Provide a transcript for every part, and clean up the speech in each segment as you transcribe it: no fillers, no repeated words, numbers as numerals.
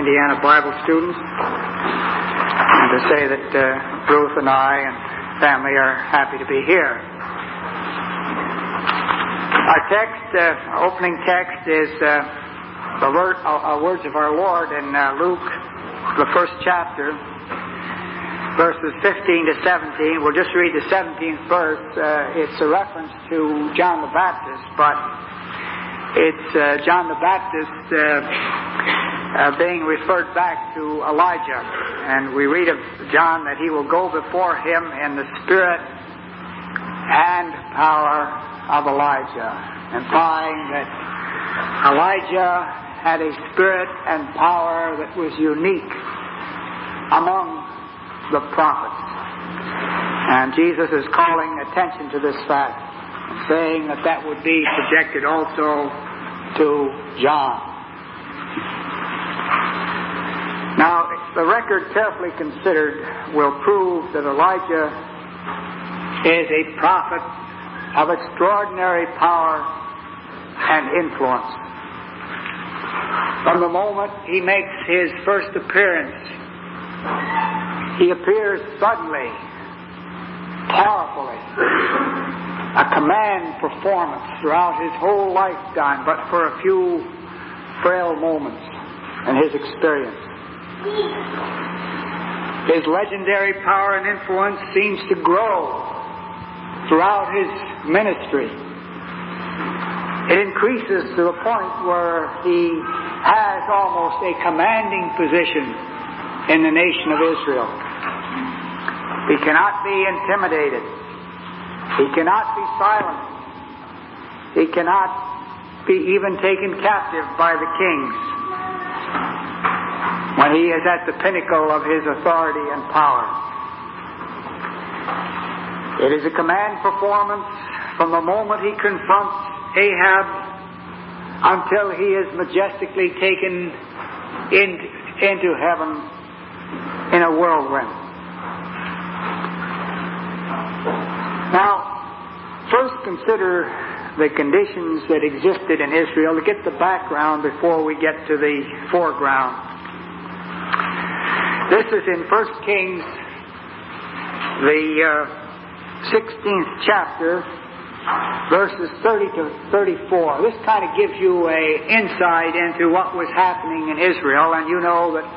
Indiana Bible students, and to say that Ruth and I and family are happy to be here. Our opening text is the words of our Lord in Luke, the first chapter, verses 15 to 17. We'll just read the 17th verse. It's a reference to John the Baptist, but it's John the Baptist being referred back to Elijah. And we read of John that he will go before him in the spirit and power of Elijah, implying that Elijah had a spirit and power that was unique among the prophets. And Jesus is calling attention to this fact, saying that that would be projected also to John. Now, the record carefully considered will prove that Elijah is a prophet of extraordinary power and influence. From the moment he makes his first appearance, he appears suddenly, powerfully, a command performance throughout his whole lifetime, but for a few frail moments in his experience. His legendary power and influence seems to grow throughout his ministry. It increases to a point where he has almost a commanding position in the nation of Israel. He cannot be intimidated. He cannot be silenced. He cannot be even taken captive by the kings when he is at the pinnacle of his authority and power. It is a command performance from the moment he confronts Ahab until he is majestically taken into heaven in a whirlwind. Now, first consider the conditions that existed in Israel to get the background before we get to the foreground. This is in 1 Kings, the 16th chapter, verses 30 to 34. This kind of gives you an insight into what was happening in Israel, and you know that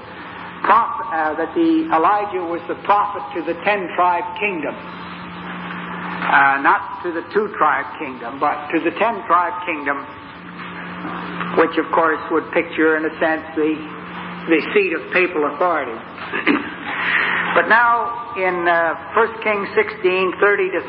Elijah was the prophet to the 10-tribe kingdom. Not to the 2-tribe kingdom, but to the 10-tribe kingdom, which of course would picture in a sense the seat of papal authority. But now in 1 Kings 16, 30 to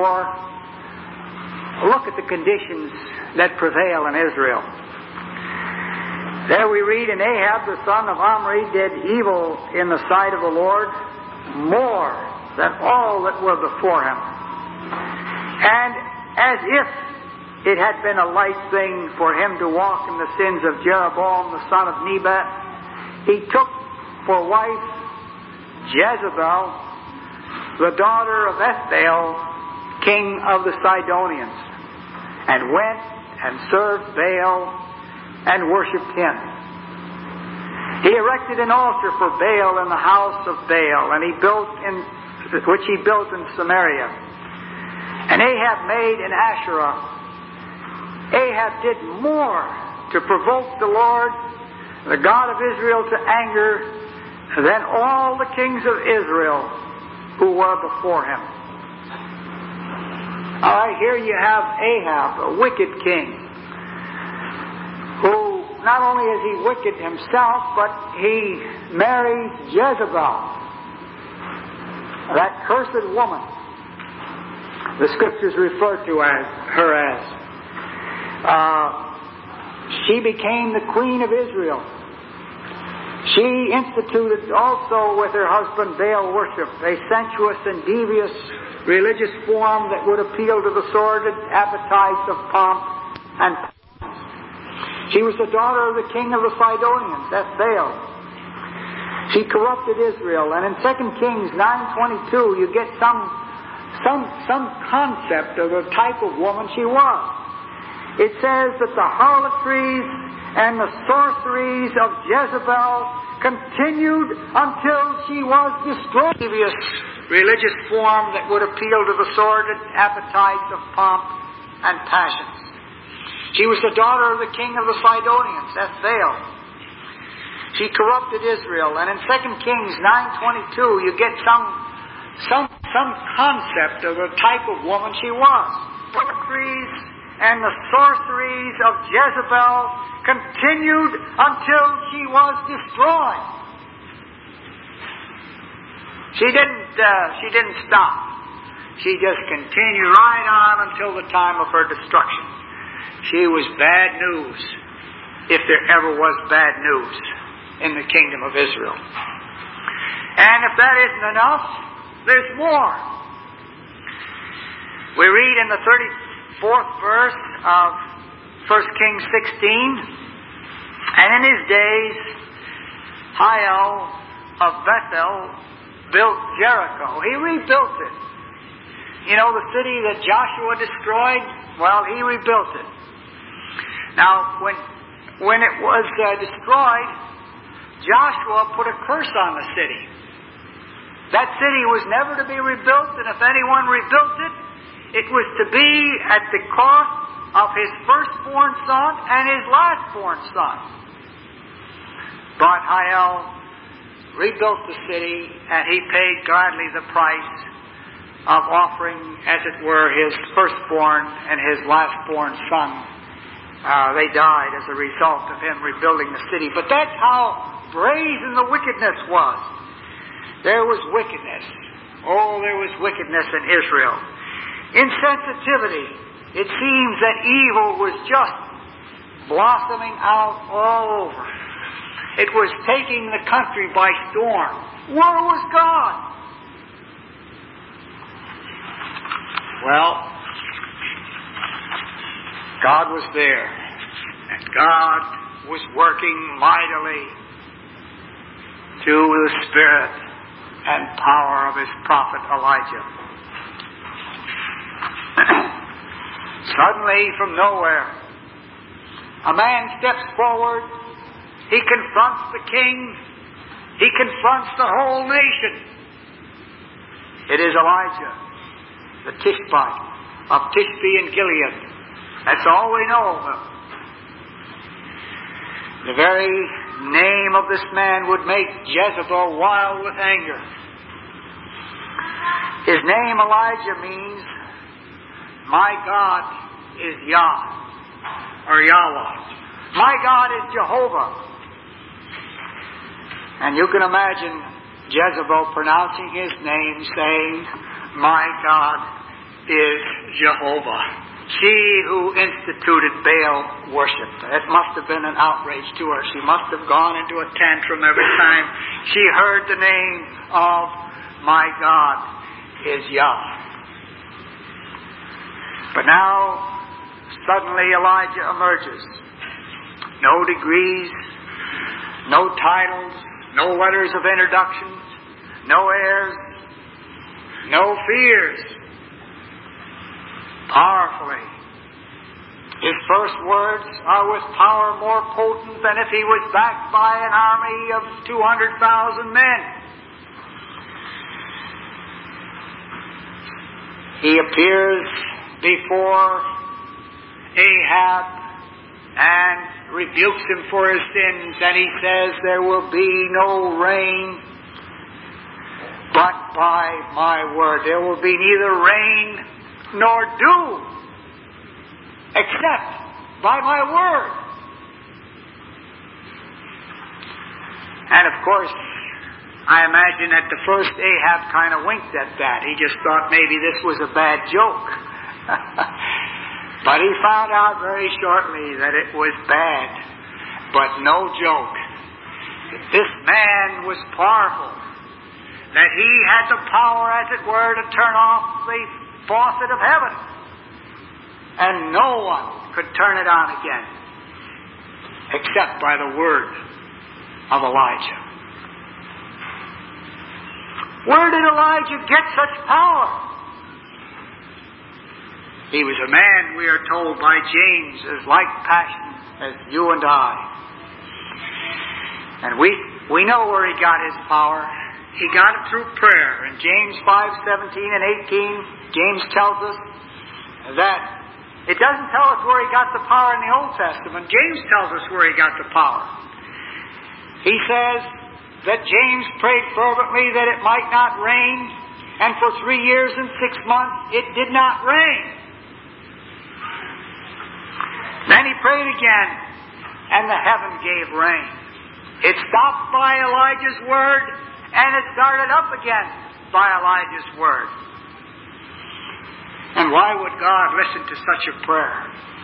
34, look at the conditions that prevail in Israel. There we read, "And Ahab the son of Omri did evil in the sight of the Lord more than all that were before him. And as if it had been a light thing for him to walk in the sins of Jeroboam the son of Nebat, he took for wife Jezebel, the daughter of Ethbaal, king of the Sidonians, and went and served Baal and worshipped him. He erected an altar for Baal in the house of Baal, and which he built in Samaria. And Ahab made an Asherah. Ahab did more to provoke the Lord, the God of Israel, to anger than all the kings of Israel who were before him." All right, here you have Ahab, a wicked king, who not only is he wicked himself, but he marries Jezebel, that cursed woman. The Scriptures refer to her as. She became the queen of Israel. She instituted also with her husband Baal worship, a sensuous and devious religious form that would appeal to the sordid appetites of pomp and pomp. She was the daughter of the king of the Sidonians, Ethbaal. She corrupted Israel, and in 2 Kings 9:22 you get some concept of the type of woman she was. It says that the harlotries and the sorceries of Jezebel continued until she was destroyed. Previous religious form that would appeal to the sordid appetites of pomp and passions. She was the daughter of the king of the Sidonians, Ethbaal. She corrupted Israel, and in 2 Kings 9:22 you get some concept of the type of woman she was. And the sorceries of Jezebel continued until she was destroyed. She didn't stop. She just continued right on until the time of her destruction. She was bad news, if there ever was bad news in the kingdom of Israel. And if that isn't enough, there's more. We read in the 34th verse of 1 Kings 16, and in his days, Hiel of Bethel built Jericho. He rebuilt it. You know, the city that Joshua destroyed? Well, he rebuilt it. Now, when it was destroyed, Joshua put a curse on the city. That city was never to be rebuilt, and if anyone rebuilt it, it was to be at the cost of his firstborn son and his lastborn son. But Hiel rebuilt the city, and he paid gladly the price of offering, as it were, his firstborn and his lastborn son. They died as a result of him rebuilding the city. But that's how brazen the wickedness was. There was wickedness. Oh, there was wickedness in Israel. Insensitivity. It seems that evil was just blossoming out all over. It was taking the country by storm. Where was God? Well, God was there, and God was working mightily through the spirit and power of his prophet Elijah. Suddenly, from nowhere, a man steps forward. He confronts the king. He confronts the whole nation. It is Elijah, the Tishbite of Tishbe in Gilead. That's all we know of him. The very name of this man would make Jezebel wild with anger. His name, Elijah, means, my God is Yah, or Yahweh. My God is Jehovah. And you can imagine Jezebel pronouncing his name, saying, my God is Jehovah. She who instituted Baal worship. It must have been an outrage to her. She must have gone into a tantrum every time she heard the name of my God is Yah. But now, suddenly Elijah emerges. No degrees, no titles, no letters of introduction, no heirs, no fears. Powerfully. His first words are with power more potent than if he was backed by an army of 200,000 men. He appears before Ahab and rebukes him for his sins, and he says, there will be no rain but by my word. There will be neither rain nor dew, except by my word. And of course, I imagine at the first Ahab kind of winked at that. He just thought maybe this was a bad joke. But he found out very shortly that it was bad, but no joke. This man was powerful, that he had the power, as it were, to turn off the faucet of heaven, and no one could turn it on again except by the word of Elijah. Where did Elijah get such power? He was a man, we are told by James, as like passion as you and I. And we We know where he got his power. He got it through prayer. In James 5:17 and 18, James tells us that it doesn't tell us where he got the power in the Old Testament. James tells us where he got the power. He says that James prayed fervently that it might not rain, and for 3 years and 6 months it did not rain. Then he prayed again, and the heaven gave rain. It stopped by Elijah's word, and it started up again by Elijah's word. And why would God listen to such a prayer?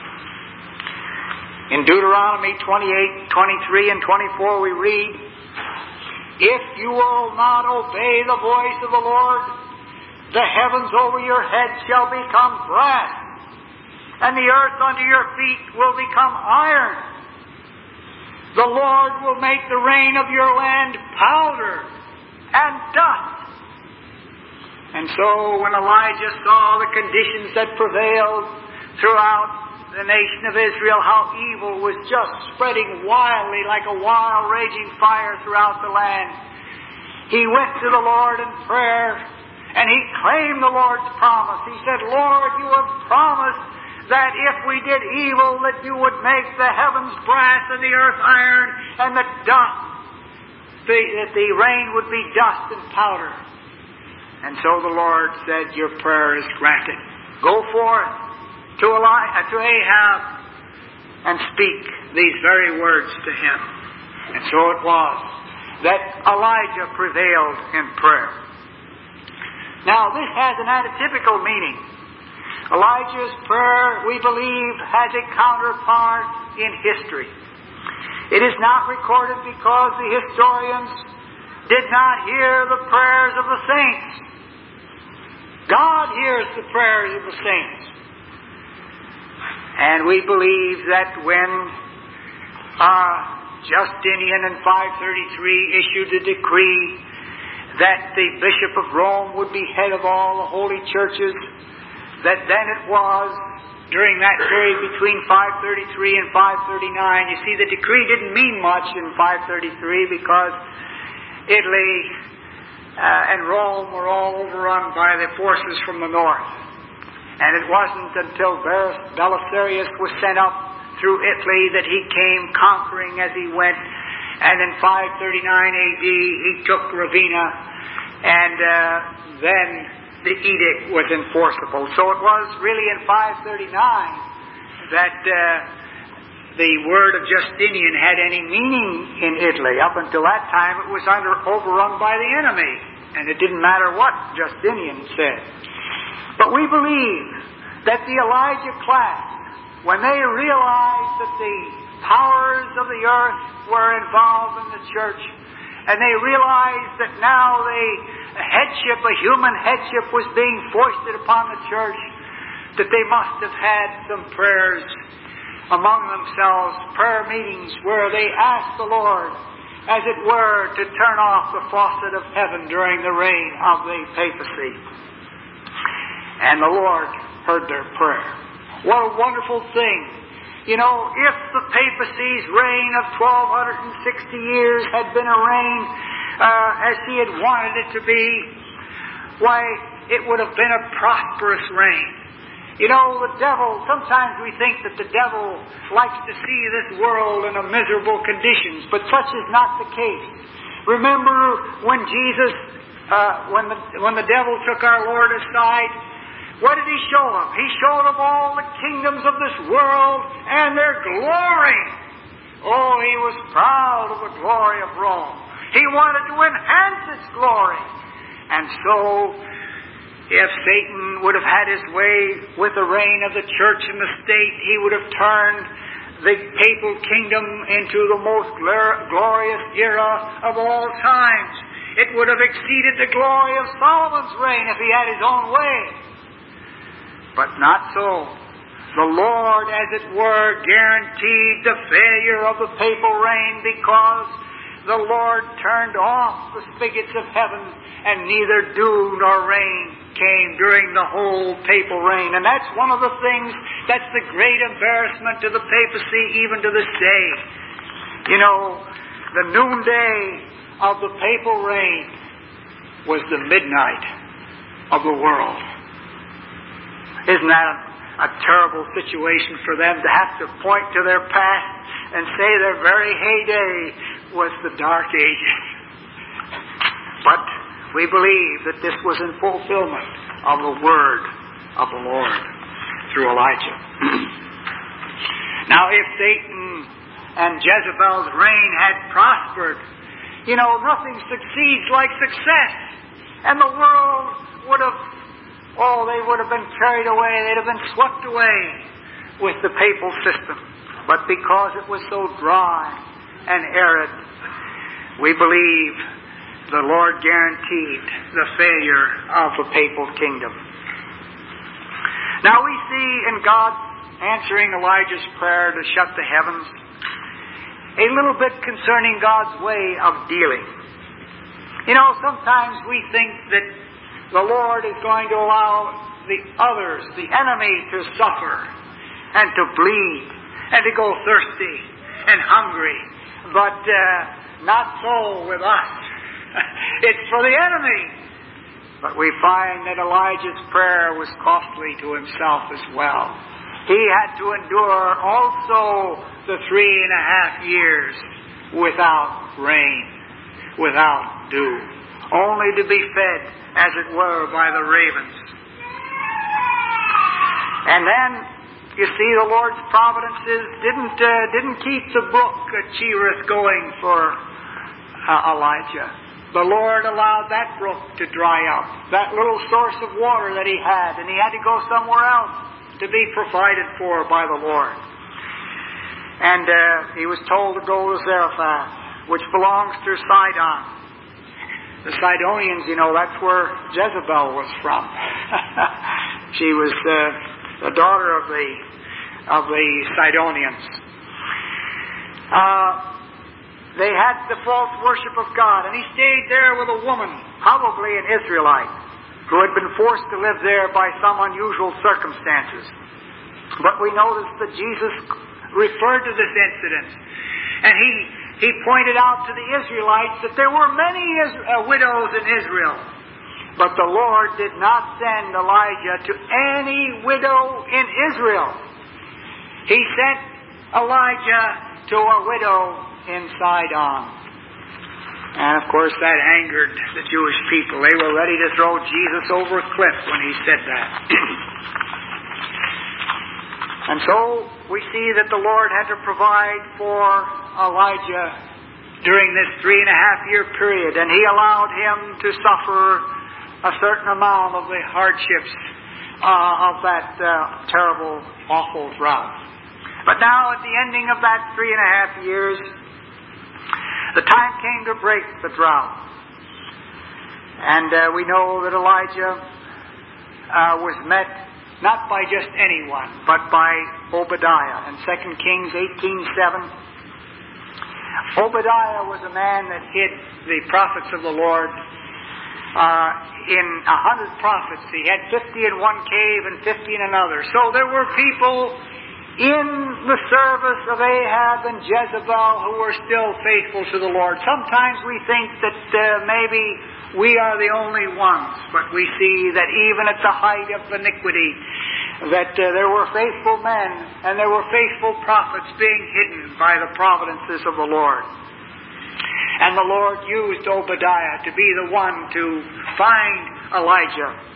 In Deuteronomy 28, 23 and 24 we read, "If you will not obey the voice of the Lord, the heavens over your head shall become brass, and the earth under your feet will become iron. The Lord will make the rain of your land powder and dust." And so when Elijah saw the conditions that prevailed throughout the nation of Israel, how evil was just spreading wildly like a wild raging fire throughout the land, he went to the Lord in prayer, and he claimed the Lord's promise. He said, "Lord, you have promised that if we did evil, that you would make the heavens brass and the earth iron, and the dust, that the rain would be dust and powder." And so the Lord said, "Your prayer is granted. Go forth to Ahab and speak these very words to him." And so it was that Elijah prevailed in prayer. Now this has an atypical meaning. Elijah's prayer, we believe, has a counterpart in history. It is not recorded because the historians did not hear the prayers of the saints. God hears the prayers of the saints. And we believe that when Justinian in 533 issued a decree that the Bishop of Rome would be head of all the holy churches, that then it was during that period between 533 and 539. You see, the decree didn't mean much in 533 because Italy and Rome were all overrun by the forces from the north. And it wasn't until Belisarius was sent up through Italy that he came conquering as he went. And in 539 AD he took Ravenna, and then the edict was enforceable. So it was really in 539 that the word of Justinian had any meaning in Italy. Up until that time it was overrun by the enemy, and it didn't matter what Justinian said. But we believe that the Elijah class, when they realized that the powers of the earth were involved in the church, and they realized that now a human headship was being foisted upon the church, that they must have had some prayers among themselves, prayer meetings where they asked the Lord, as it were, to turn off the faucet of heaven during the reign of the papacy. And the Lord heard their prayer. What a wonderful thing. You know, if the papacy's reign of 1260 years had been a reign as he had wanted it to be, why, it would have been a prosperous reign. You know, the devil, sometimes we think that the devil likes to see this world in a miserable conditions, but such is not the case. Remember when Jesus, when the devil took our Lord aside, what did he show him? He showed him all the kingdoms of this world and their glory. Oh, he was proud of the glory of Rome. He wanted to enhance its glory. And so, if Satan would have had his way with the reign of the church and the state, he would have turned the papal kingdom into the most glorious era of all times. It would have exceeded the glory of Solomon's reign if he had his own way. But not so. The Lord, as it were, guaranteed the failure of the papal reign because the Lord turned off the spigots of heaven, and neither dew nor rain came during the whole papal reign. And that's one of the things that's the great embarrassment to the papacy even to this day. You know, the noonday of the papal reign was the midnight of the world. Isn't that a terrible situation for them to have to point to their past and say their very heyday was the Dark Ages? But we believe that this was in fulfillment of the word of the Lord through Elijah. Now, if Satan and Jezebel's reign had prospered, nothing succeeds like success. And the world would have, they would have been carried away. They'd have been swept away with the papal system. But because it was so dry and arid, we believe the Lord guaranteed the failure of the papal kingdom. Now we see in God answering Elijah's prayer to shut the heavens a little bit concerning God's way of dealing. Sometimes we think that the Lord is going to allow the others, the enemy, to suffer and to bleed and to go thirsty and hungry. But not so with us. It's for the enemy. But we find that Elijah's prayer was costly to himself as well. He had to endure also the 3.5 years without rain, without dew, only to be fed, as it were, by the ravens. And then, you see, the Lord's providences didn't keep the brook Cherith going for Elijah. The Lord allowed that brook to dry up, that little source of water that he had, and he had to go somewhere else to be provided for by the Lord. And he was told to go to Zarephath, which belongs to Sidon. The Sidonians, that's where Jezebel was from. She was the daughter of the Sidonians. They had the false worship of God, and he stayed there with a woman, probably an Israelite, who had been forced to live there by some unusual circumstances. But we notice that Jesus referred to this incident, and he pointed out to the Israelites that there were many widows in Israel, but the Lord did not send Elijah to any widow in Israel. He sent Elijah to a widow in Sidon. And of course that angered the Jewish people. They were ready to throw Jesus over a cliff when he said that. And so we see that the Lord had to provide for Elijah during this 3.5-year period, and he allowed him to suffer a certain amount of the hardships of that terrible, awful drought. But now at the ending of that 3.5 years, the time came to break the drought. And we know that Elijah was met not by just anyone, but by Obadiah. In 2 Kings 18:7, Obadiah was a man that hid the prophets of the Lord in 100 prophets. He had 50 in one cave and 50 in another. So there were people in the service of Ahab and Jezebel who were still faithful to the Lord. Sometimes we think that maybe we are the only ones, but we see that even at the height of iniquity, that there were faithful men and there were faithful prophets being hidden by the providences of the Lord. And the Lord used Obadiah to be the one to find Elijah.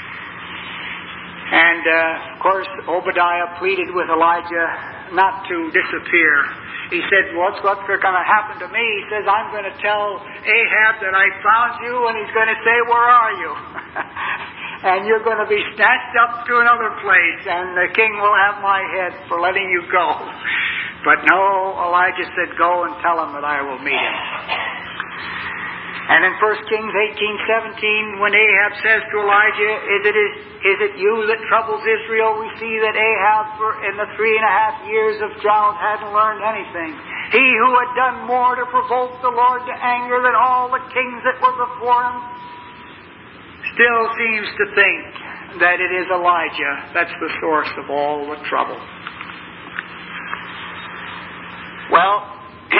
And, of course, Obadiah pleaded with Elijah not to disappear. He said, what's going to happen to me? He says, I'm going to tell Ahab that I found you, and he's going to say, where are you? And you're going to be snatched up to another place, and the king will have my head for letting you go. But no, Elijah said, go and tell him that I will meet him. And in 1 Kings 18:17, when Ahab says to Elijah, is it you that troubles Israel? We see that Ahab, in the 3.5 years of drought, hadn't learned anything. He who had done more to provoke the Lord to anger than all the kings that were before him, still seems to think that it is Elijah that's the source of all the trouble. Well,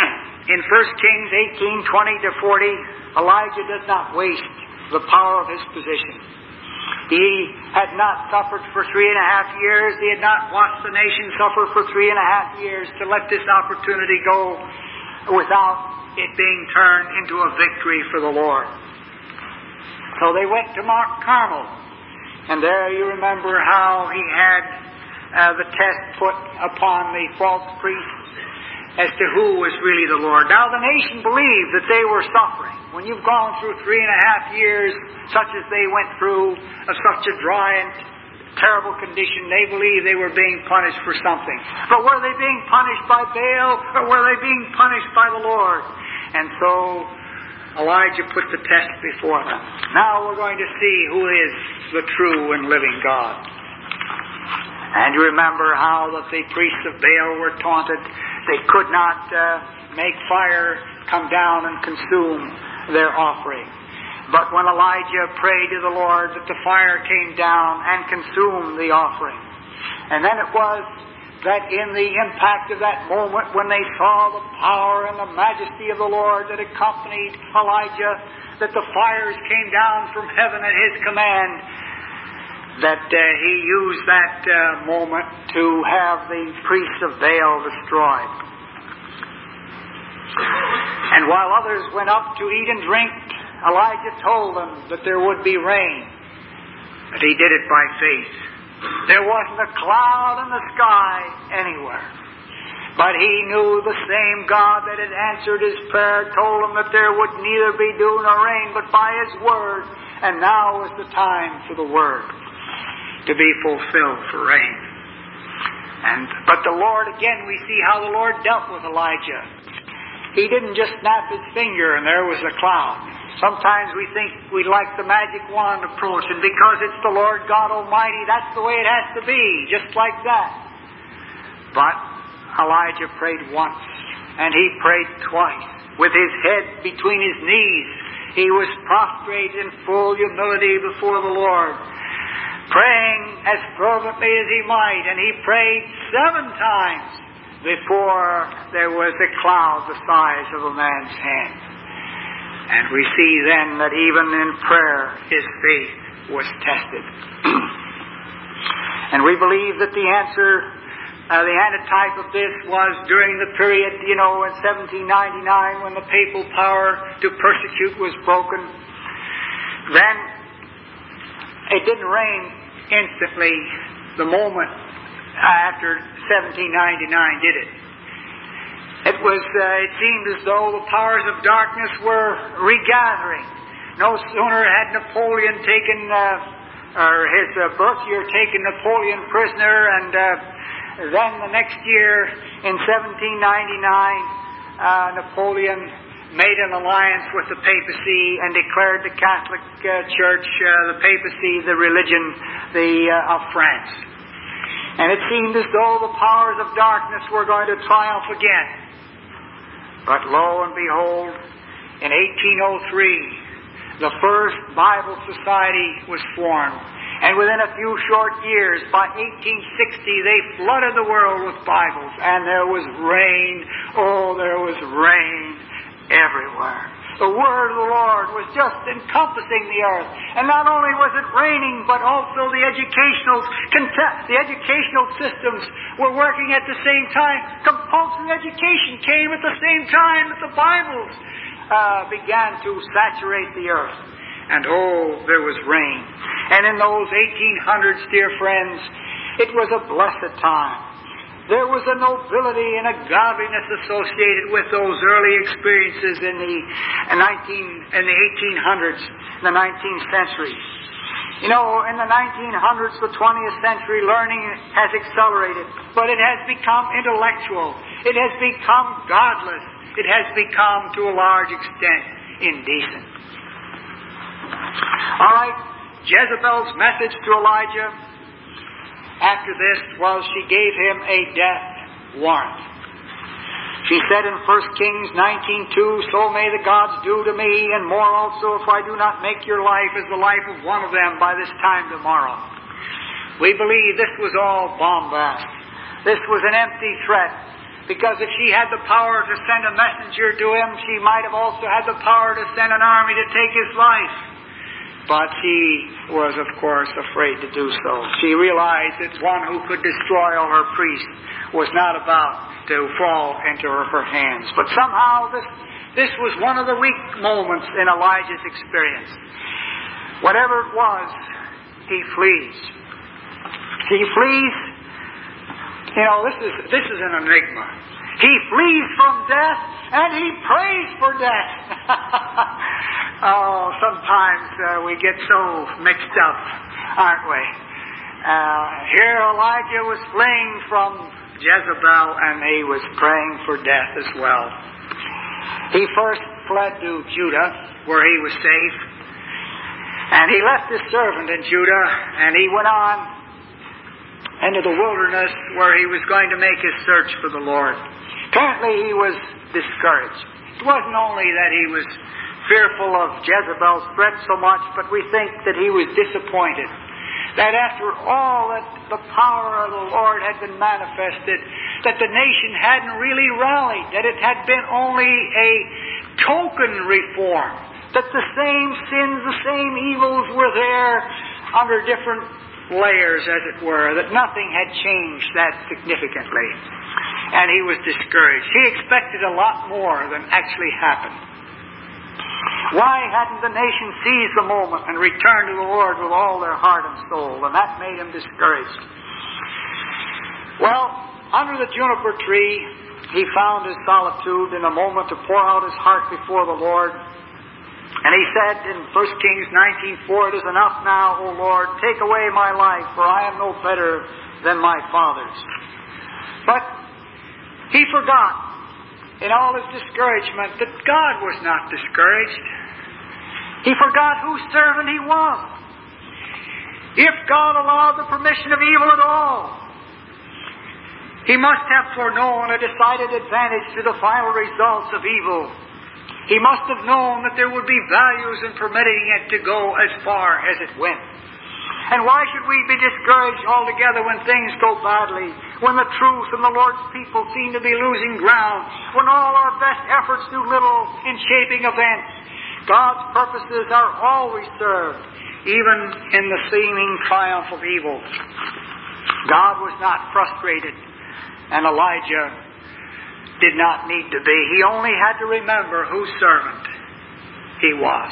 in 1 Kings 18:20-40, Elijah does not waste the power of his position. He had not suffered for 3.5 years. He had not watched the nation suffer for 3.5 years to let this opportunity go without it being turned into a victory for the Lord. So they went to Mount Carmel, and there you remember how he had the test put upon the false priests as to who was really the Lord. Now the nation believed that they were suffering. When you've gone through 3.5 years, such as they went through, of such a dry and terrible condition, they believed they were being punished for something. But were they being punished by Baal, or were they being punished by the Lord? And so Elijah put the test before them. Now we're going to see who is the true and living God. And you remember how that the priests of Baal were taunted. They could not make fire come down and consume their offering. But when Elijah prayed to the Lord, that the fire came down and consumed the offering. And then it was that in the impact of that moment, when they saw the power and the majesty of the Lord that accompanied Elijah, that the fires came down from heaven at his command, that he used that moment to have the priests of Baal destroyed. And while others went up to eat and drink, Elijah told them that there would be rain. But he did it by faith. There wasn't a cloud in the sky anywhere. But he knew the same God that had answered his prayer told him that there would neither be dew nor rain, but by his word. And now is the time for the word to be fulfilled for rain. But the Lord, again, we see how the Lord dealt with Elijah. He didn't just snap his finger and there was a cloud. Sometimes we think we like the magic wand approach, and because it's the Lord God Almighty, that's the way it has to be, just like that. But Elijah prayed once, and he prayed twice. With his head between his knees, he was prostrate in full humility before the Lord, praying as fervently as he might, and he prayed 7 times before there was a cloud the size of a man's hand. And we see then that even in prayer, his faith was tested. And we believe that the answer, the antitype of this was during the period, in 1799, when the papal power to persecute was broken. Then it didn't rain instantly the moment after 1799, did it? It seemed as though the powers of darkness were regathering. No sooner had Napoleon taken, his Berthier taken Napoleon prisoner, and then the next year, in 1799, Napoleon made an alliance with the papacy and declared the Catholic Church, the papacy, the religion of France. And it seemed as though the powers of darkness were going to triumph again. But lo and behold, in 1803, the first Bible Society was formed. And within a few short years, by 1860, they flooded the world with Bibles. And there was rain. Oh, there was rain everywhere. The Word of the Lord was just encompassing the earth. And not only was it raining, but also the educational systems were working at the same time. Compulsory education came at the same time that the Bibles began to saturate the earth. And oh, there was rain. And in those 1800s, dear friends, it was a blessed time. There was a nobility and a godliness associated with those early experiences in the 1800s, the 19th century. In the 1900s, the 20th century, learning has accelerated, but it has become intellectual. It has become godless. It has become, to a large extent, indecent. All right, Jezebel's message to Elijah after this was she gave him a death warrant. She said in 1 Kings 19:2, "So may the gods do to me, and more also, if I do not make your life as the life of one of them by this time tomorrow." We believe this was all bombast. This was an empty threat. Because if she had the power to send a messenger to him, she might have also had the power to send an army to take his life. But she was, of course, afraid to do so. She realized that one who could destroy all her priests was not about to fall into her hands. But somehow this was one of the weak moments in Elijah's experience. Whatever it was, he flees. He flees. You know, this is an enigma. He flees from death and he prays for death. Oh, sometimes we get so mixed up, aren't we? Here Elijah was fleeing from Jezebel and he was praying for death as well. He first fled to Judah, where he was safe. And he left his servant in Judah and he went on into the wilderness where he was going to make his search for the Lord. Apparently he was discouraged. It wasn't only that he was fearful of Jezebel's threat so much, but we think that he was disappointed. That after all that the power of the Lord had been manifested, that the nation hadn't really rallied, that it had been only a token reform, that the same sins, the same evils were there under different layers, as it were, that nothing had changed that significantly. And he was discouraged. He expected a lot more than actually happened. Why hadn't the nation seized the moment and returned to the Lord with all their heart and soul? And that made him discouraged. Well, under the juniper tree, he found his solitude in a moment to pour out his heart before the Lord. And he said in 1 Kings 19:4, "It is enough now, O Lord, take away my life, for I am no better than my fathers." But he forgot, in all his discouragement, that God was not discouraged. He forgot whose servant he was. If God allowed the permission of evil at all, he must have foreknown a decided advantage to the final results of evil. He must have known that there would be values in permitting it to go as far as it went. And why should we be discouraged altogether when things go badly, when the truth and the Lord's people seem to be losing ground, when all our best efforts do little in shaping events? God's purposes are always served, even in the seeming triumph of evil. God was not frustrated, and Elijah did not need to be. He only had to remember whose servant he was.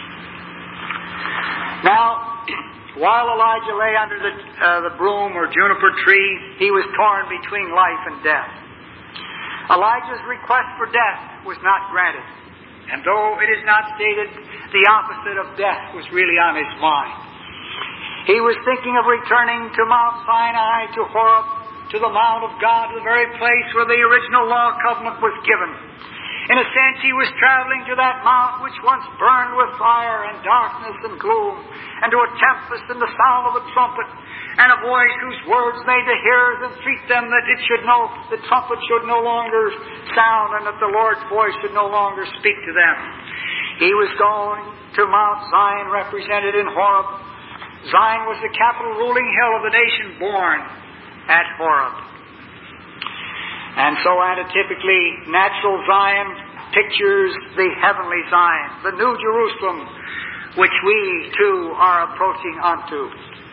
Now, while Elijah lay under the broom or juniper tree, he was torn between life and death. Elijah's request for death was not granted. And though it is not stated, the opposite of death was really on his mind. He was thinking of returning to Mount Sinai, to Horeb, to the Mount of God, the very place where the original law covenant was given. In a sense, he was traveling to that mount which once burned with fire and darkness and gloom, and to a tempest and the sound of a trumpet, and a voice whose words made the hearers entreat them that the trumpet should no longer sound, and that the Lord's voice should no longer speak to them. He was going to Mount Zion, represented in Horeb. Zion was the capital ruling hill of the nation born at Horeb. And so antitypically, natural Zion pictures the heavenly Zion, the New Jerusalem, which we too are approaching unto.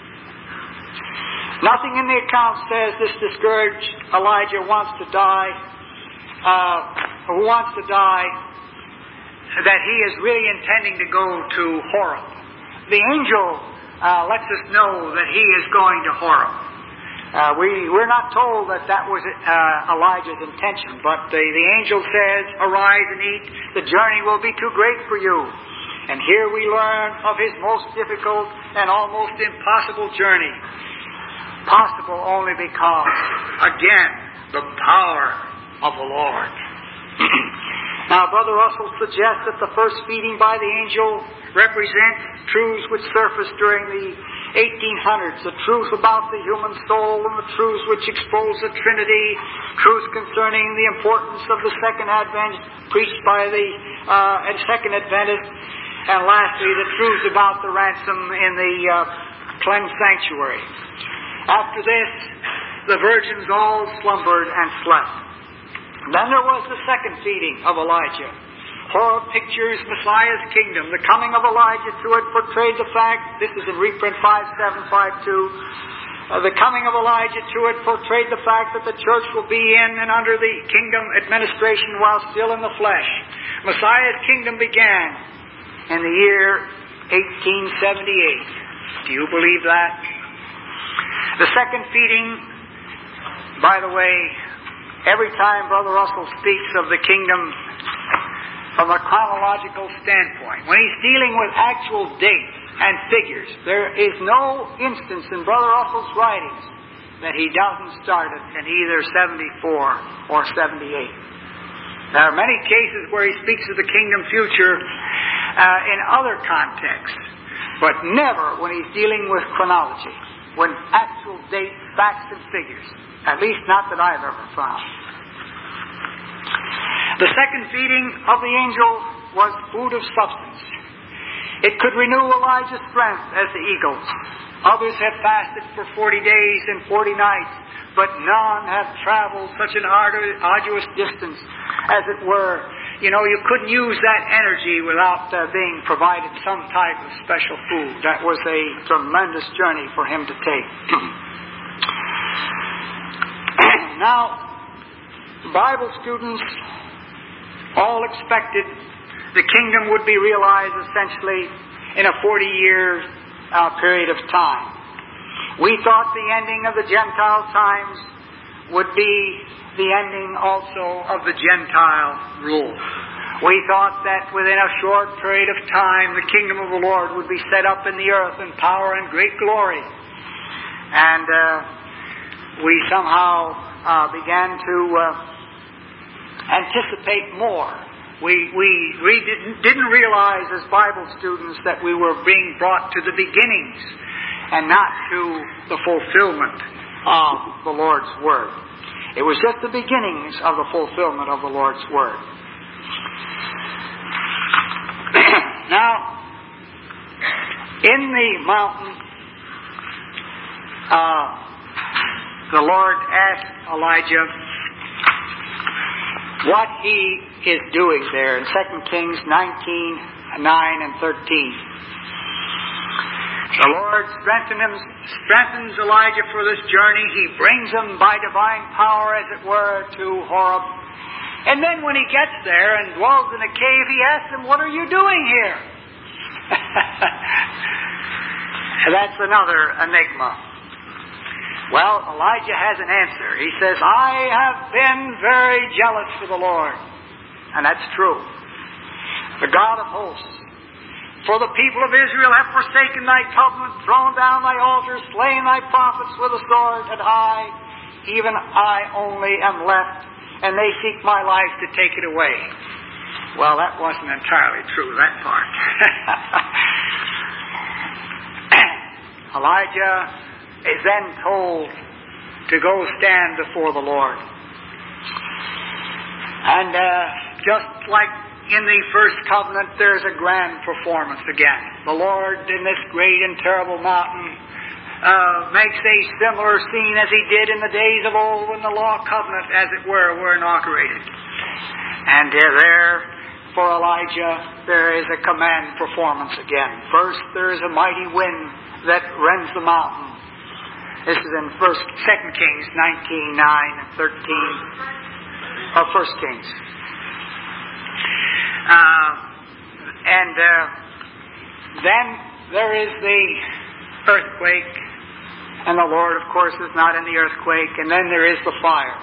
Nothing in the account says this discouraged Elijah wants to die, that he is really intending to go to Horeb. The angel lets us know that he is going to Horeb. We're not told that was Elijah's intention, but the angel says, "Arise and eat, the journey will be too great for you." And here we learn of his most difficult and almost impossible journey. Possible only because, again, the power of the Lord. Now, Brother Russell suggests that the first feeding by the angel represents truths which surfaced during the 1800s, the truth about the human soul and the truths which expose the Trinity, truths concerning the importance of the Second Advent preached by the Second Adventist, and lastly, the truths about the ransom in the cleansed sanctuary. After this, the virgins all slumbered and slept. Then there was the second feeding of Elijah. Horeb pictures Messiah's kingdom. The coming of Elijah to it portrayed the fact, this is in reprint 5752, the coming of Elijah to it portrayed the fact that the church will be in and under the kingdom administration while still in the flesh. Messiah's kingdom began in the year 1878. Do you believe that? The second feeding, by the way, every time Brother Russell speaks of the kingdom from a chronological standpoint, when he's dealing with actual dates and figures, there is no instance in Brother Russell's writings that he doesn't start it in either 74 or 78. There are many cases where he speaks of the kingdom future in other contexts, but never when he's dealing with chronology, when actual dates, facts, and figures. At least not that I've ever found. The second feeding of the angel was food of substance. It could renew Elijah's strength as the eagles. Others have fasted for 40 days and 40 nights, but none have traveled such an arduous distance, as it were. You know, you couldn't use that energy without being provided some type of special food. That was a tremendous journey for him to take. Now, Bible students all expected the kingdom would be realized essentially in a 40-year period of time. We thought the ending of the Gentile times would be the ending also of the Gentile rule. We thought that within a short period of time the kingdom of the Lord would be set up in the earth in power and great glory. And we somehow began to anticipate more. We didn't realize as Bible students that we were being brought to the beginnings and not to the fulfillment of the Lord's Word. It was just the beginnings of the fulfillment of the Lord's Word. Now, in the mountain, the Lord asked Elijah what he is doing there in 2 Kings 19, 9, and 13. The Lord strengthens Elijah for this journey. He brings him by divine power, as it were, to Horeb. And then when he gets there and dwells in a cave, he asks him, "What are you doing here?" That's another enigma. Well, Elijah has an answer. He says, "I have been very jealous for the Lord." And that's true. The God of hosts. "For the people of Israel have forsaken thy covenant, thrown down thy altars, slain thy prophets with a sword, and I, even I only, am left, and they seek my life to take it away." Well, that wasn't entirely true, that part. Elijah is then told to go stand before the Lord. And just like in the first covenant, there's a grand performance again. The Lord, in this great and terrible mountain, makes a similar scene as He did in the days of old when the law covenant, as it were inaugurated. And there, for Elijah, there is a command performance again. First, there is a mighty wind that rends the mountain. This is in 2 Kings 19, 9, and 13. Or 1 Kings. Then there is the earthquake. And the Lord, of course, is not in the earthquake. And then there is the fire.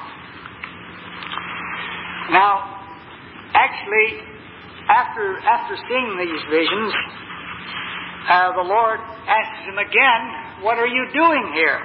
Now, actually, after seeing these visions, the Lord asks him again, "What are you doing here?"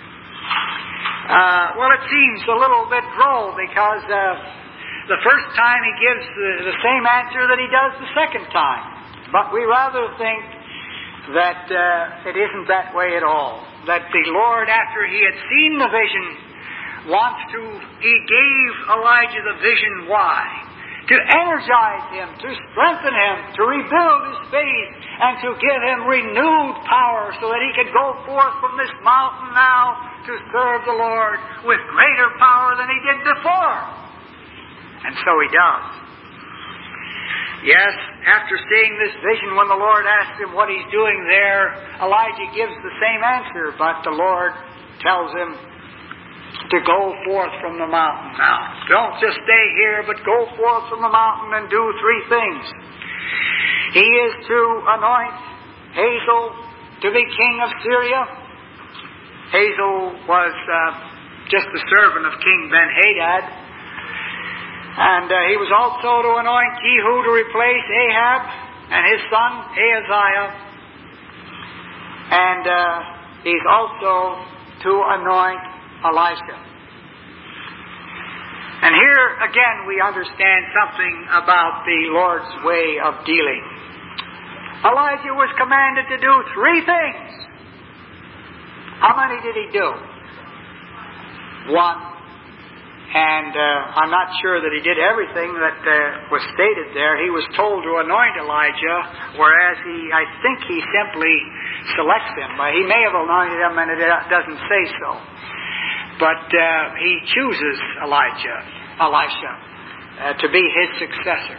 Well, it seems a little bit droll because the first time he gives the same answer that he does the second time. But we rather think that it isn't that way at all. That the Lord, after he had seen the vision, he gave Elijah the vision. Why? To energize him, to strengthen him, to rebuild his faith, and to give him renewed power so that he could go forth from this mountain now to serve the Lord with greater power than he did before. And so he does. Yes, after seeing this vision, when the Lord asks him what he's doing there, Elijah gives the same answer, but the Lord tells him to go forth from the mountain. Now, don't just stay here, but go forth from the mountain and do three things. He is to anoint Hazael to be king of Syria. Hazael was just the servant of King Ben-Hadad. And he was also to anoint Jehu to replace Ahab and his son Ahaziah. And he's also to anoint Elisha. And here again we understand something about the Lord's way of dealing. Elijah was commanded to do three things. How many did he do? One. And I'm not sure that he did everything that was stated there. He was told to anoint Elijah, whereas I think he simply selects him. He may have anointed him and it doesn't say so. But he chooses Elisha, to be his successor.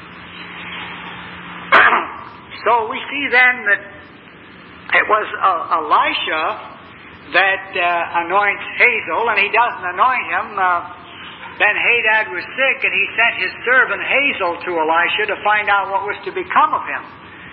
So we see then that it was Elisha that anoints Hazael, and he doesn't anoint him. Ben-Hadad was sick, and he sent his servant Hazael to Elisha to find out what was to become of him.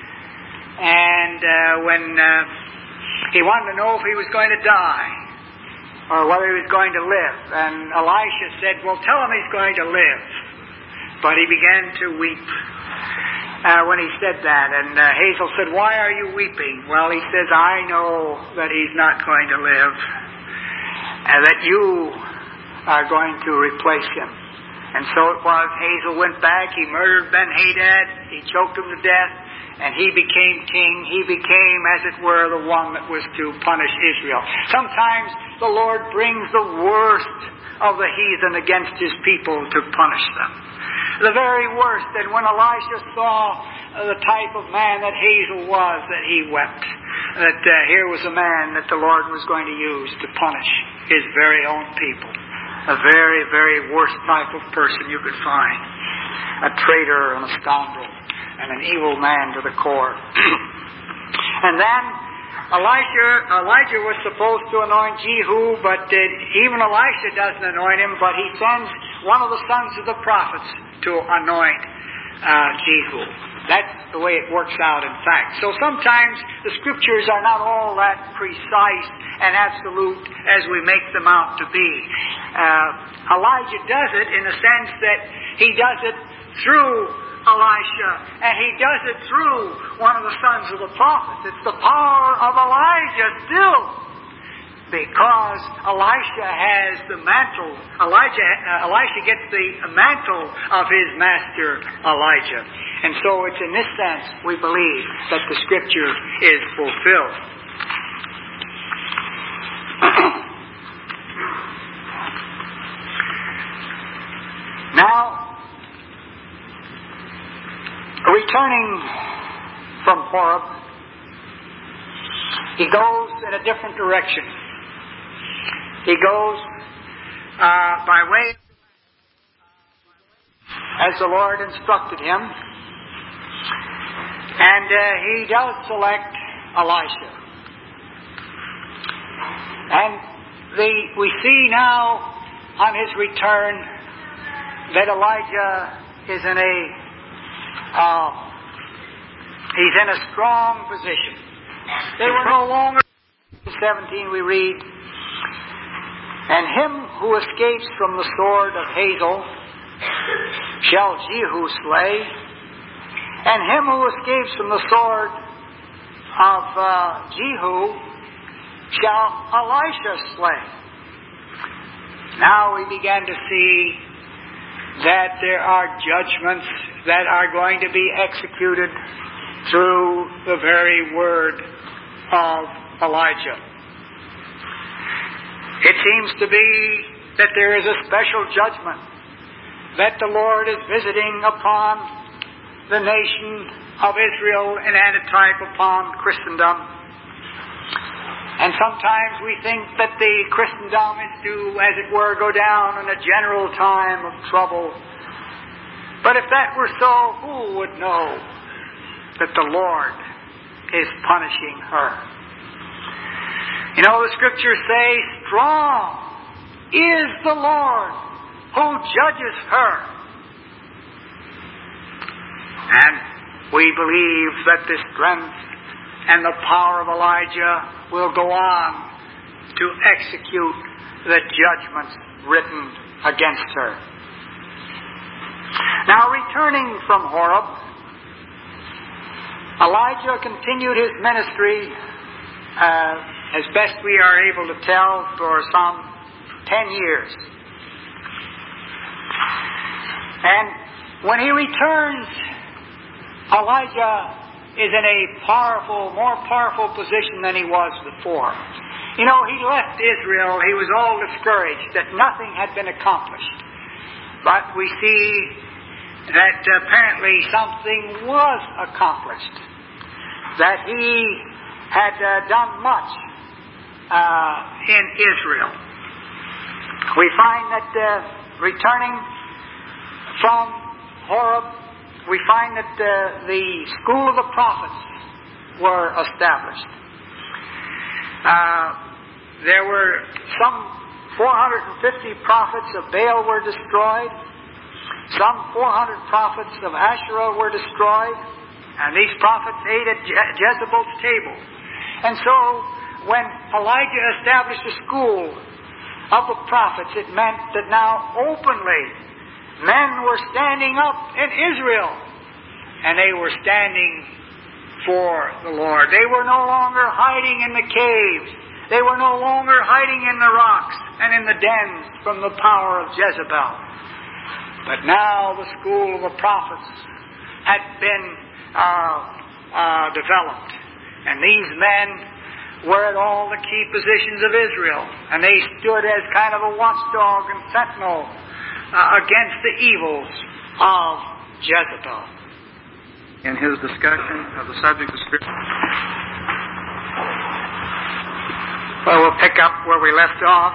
And when he wanted to know if he was going to die, or whether he was going to live. And Elisha said, well, tell him he's going to live. But he began to weep when he said that. And Hazael said, why are you weeping? Well, he says, I know that he's not going to live, and that you are going to replace him. And so it was. Hazael went back, he murdered Ben-Hadad, he choked him to death, and he became king. He became, as it were, the one that was to punish Israel. Sometimes the Lord brings the worst of the heathen against his people to punish them. The very worst. And when Elisha saw the type of man that Hazael was, that he wept. That here was a man that the Lord was going to use to punish his very own people. A very, very worst type of person you could find. A traitor and a scoundrel. And an evil man to the core. And then Elijah was supposed to anoint Jehu, but even Elisha doesn't anoint him, but he sends one of the sons of the prophets to anoint Jehu. That's the way it works out, in fact. So sometimes the Scriptures are not all that precise and absolute as we make them out to be. Elijah does it in a sense that he does it through Elisha, and he does it through one of the sons of the prophets. It's the power of Elijah still, because Elisha has the mantle. Elisha gets the mantle of his master Elijah. And so it's in this sense we believe that the Scripture is fulfilled. Now, returning from Horeb, he goes in a different direction. He goes by way as the Lord instructed him, and he does select Elisha. And we see now on his return that Elijah is in he's in a strong position. They were no longer. 17 we read, and him who escapes from the sword of Hazael shall Jehu slay, and him who escapes from the sword of Jehu shall Elisha slay. Now we began to see that there are judgments that are going to be executed through the very word of Elijah. It seems to be that there is a special judgment that the Lord is visiting upon the nation of Israel and a type upon Christendom. And sometimes we think that the Christendom is to, as it were, go down in a general time of trouble But if that were so, who would know that the Lord is punishing her? You know, the Scriptures say, strong is the Lord who judges her. And we believe that the strength and the power of Elijah will go on to execute the judgments written against her. Now, returning from Horeb, Elijah continued his ministry, as best we are able to tell, for some 10 years. And when he returns, Elijah is in a more powerful position than he was before. You know, he left Israel, he was all discouraged that nothing had been accomplished. But we see that apparently something was accomplished, that he had done much in Israel. We find that returning from Horeb, we find that the school of the prophets were established. There were some 450 prophets of Baal were destroyed. Some 400 prophets of Asherah were destroyed. And these prophets ate at Jezebel's table. And so, when Elijah established a school of the prophets, it meant that now openly men were standing up in Israel, and they were standing for the Lord. They were no longer hiding in the caves. They were no longer hiding in the rocks and in the dens from the power of Jezebel. But now the school of the prophets had been developed, and these men were at all the key positions of Israel, and they stood as kind of a watchdog and sentinel against the evils of Jezebel. In his discussion of the subject of Scripture. Well, we'll pick up where we left off.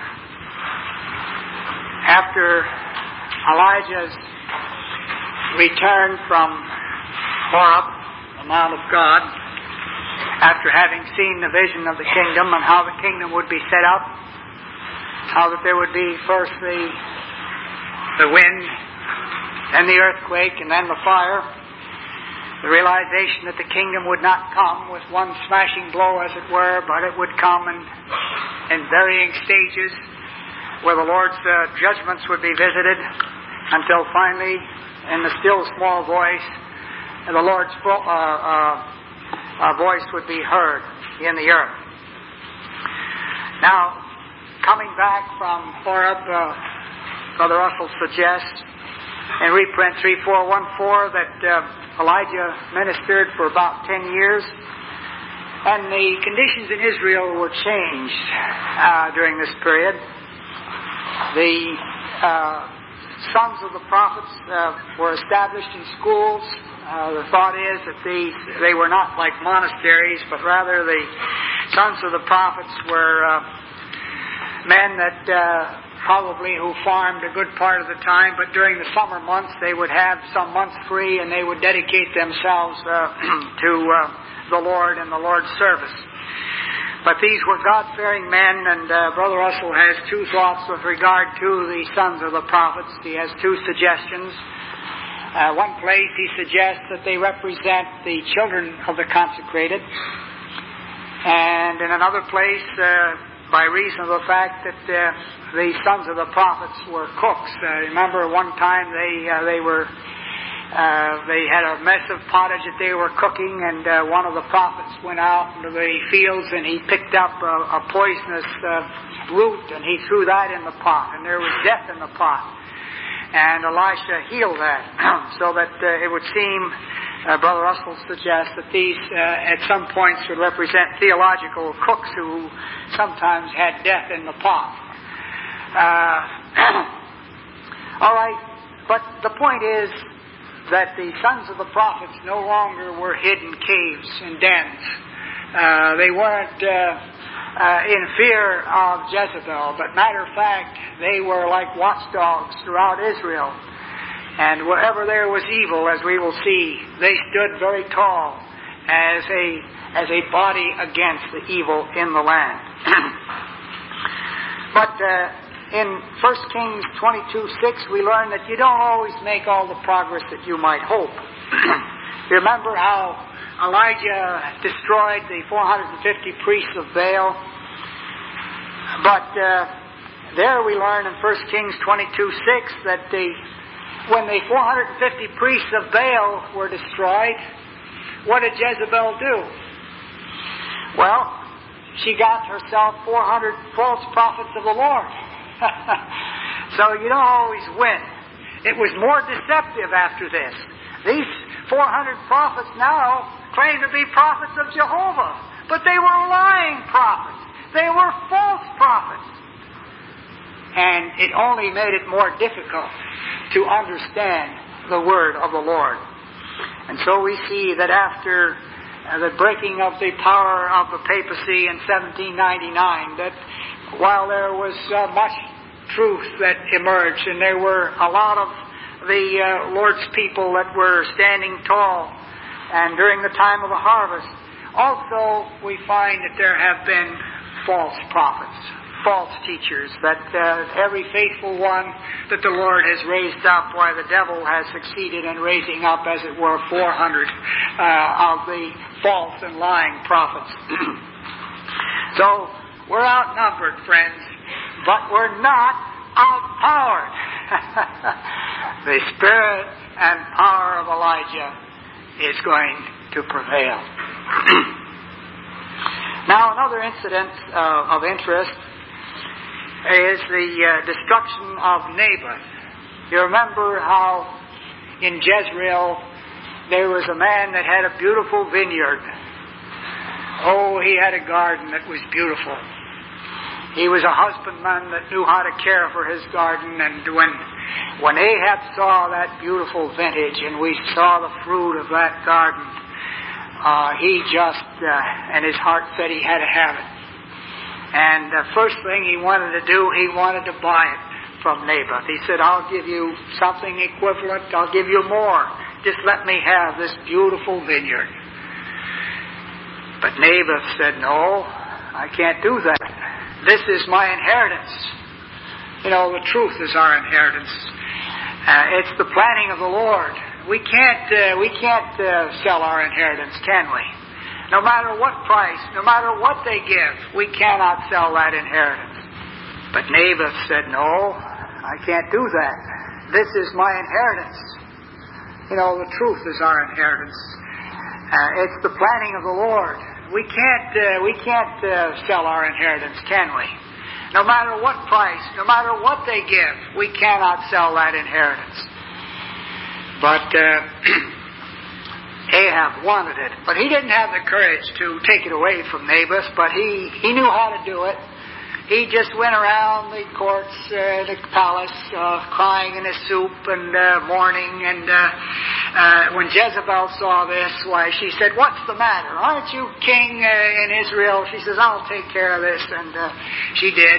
After Elijah's return from Horeb, the Mount of God, after having seen the vision of the kingdom and how the kingdom would be set up, how that there would be first the wind, then the earthquake, and then the fire, the realization that the kingdom would not come with one smashing blow, as it were, but it would come in varying stages where the Lord's judgments would be visited until finally, in the still small voice, the Lord's voice would be heard in the earth. Now, coming back from Horeb, Brother Russell suggests in reprint 3414 that Elijah ministered for about 10 years, and the conditions in Israel were changed during this period. The sons of the prophets were established in schools. The thought is that they were not like monasteries, but rather the sons of the prophets were men that probably who farmed a good part of the time, but during the summer months they would have some months free, and they would dedicate themselves to the Lord and the Lord's service. But these were God-fearing men, and Brother Russell has two thoughts with regard to the sons of the prophets. He has two suggestions. One place he suggests that they represent the children of the consecrated, and in another place, by reason of the fact that the sons of the prophets were cooks. Remember, one time they had a mess of pottage that they were cooking, and one of the prophets went out into the fields and he picked up a poisonous root, and he threw that in the pot, and there was death in the pot. And Elisha healed that, so that it would seem, Brother Russell suggests, that these at some points would represent theological cooks who sometimes had death in the pot. All right, but the point is that the sons of the prophets no longer were hid in caves and dens. They weren't in fear of Jezebel, but matter of fact, they were like watchdogs throughout Israel. And wherever there was evil, as we will see, they stood very tall as a body against the evil in the land. But in 1 Kings 22:6, we learn that you don't always make all the progress that you might hope. Remember how Elijah destroyed the 450 priests of Baal? But there we learn in 1 Kings 22:6 that when the 450 priests of Baal were destroyed, what did Jezebel do? Well, she got herself 400 false prophets of the Lord. So you don't always win. It was more deceptive after this. These 400 prophets now claim to be prophets of Jehovah, but they were lying prophets. They were false prophets. And it only made it more difficult to understand the word of the Lord. And so we see that after the breaking of the power of the papacy in 1799, that while there was much truth that emerged, and there were a lot of the Lord's people that were standing tall, and during the time of the harvest, also we find that there have been false prophets, false teachers, that every faithful one that the Lord has raised up, why the devil has succeeded in raising up, as it were, 400 of the false and lying prophets. So, we're outnumbered, friends, but we're not outpowered. The spirit and power of Elijah is going to prevail. Now, another incident of interest is the destruction of Naboth. You remember how in Jezreel there was a man that had a beautiful vineyard. Oh, he had a garden that was beautiful. He was a husbandman that knew how to care for his garden, and when Ahab saw that beautiful vintage and we saw the fruit of that garden, he just, and his heart said he had to have it. And the first thing he wanted to do, he wanted to buy it from Naboth. He said, I'll give you something equivalent, I'll give you more. Just let me have this beautiful vineyard. But Naboth said, no, I can't do that. This is my inheritance. You know, the truth is our inheritance. It's the planning of the Lord. We can't sell our inheritance, can we? No matter what price, no matter what they give, we cannot sell that inheritance. But Naboth said, no, I can't do that. This is my inheritance. You know, the truth is our inheritance. It's the planning of the Lord. We can't sell our inheritance, can we? No matter what price, no matter what they give, we cannot sell that inheritance. But Ahab wanted it. But he didn't have the courage to take it away from Naboth, but he knew how to do it. He just went around the courts, the palace, crying in his soup and mourning. And when Jezebel saw this, why, she said, what's the matter? Aren't you king in Israel? She says, I'll take care of this. And she did.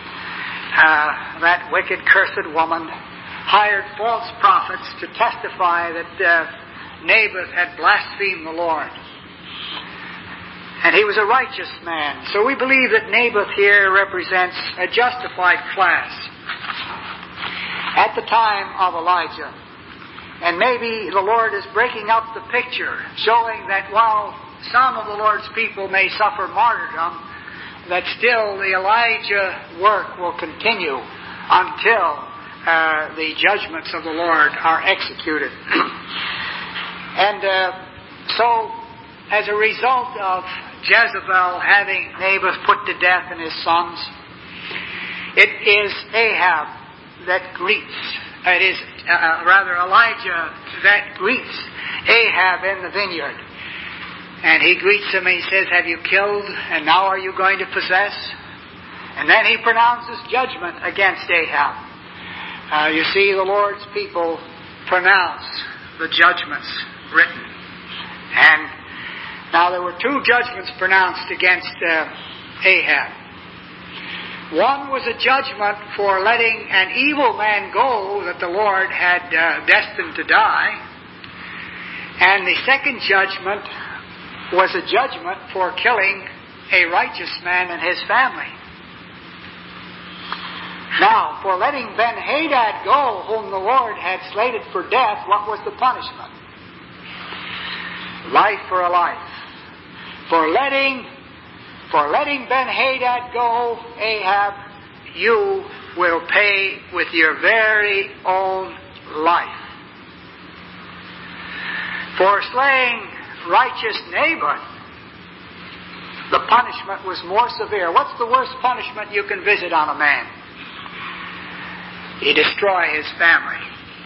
That wicked, cursed woman hired false prophets to testify that Naboth had blasphemed the Lord. And he was a righteous man. So we believe that Naboth here represents a justified class at the time of Elijah. And maybe the Lord is breaking up the picture, showing that while some of the Lord's people may suffer martyrdom, that still the Elijah work will continue until the judgments of the Lord are executed. And so, as a result of Jezebel having Naboth put to death and his sons, it is Ahab that greets, Elijah that greets Ahab in the vineyard. And he greets him and he says, have you killed, and now are you going to possess? And then he pronounces judgment against Ahab. You see, the Lord's people pronounce the judgments written. And now there were two judgments pronounced against Ahab. One was a judgment for letting an evil man go that the Lord had destined to die. And the second judgment was a judgment for killing a righteous man and his family. Now, for letting Ben-Hadad go, whom the Lord had slated for death, what was the punishment? Life for a life. For letting Ben-Hadad go, Ahab, you will pay with your very own life. For slaying righteous Naboth, the punishment was more severe. What's the worst punishment you can visit on a man? You destroy his family.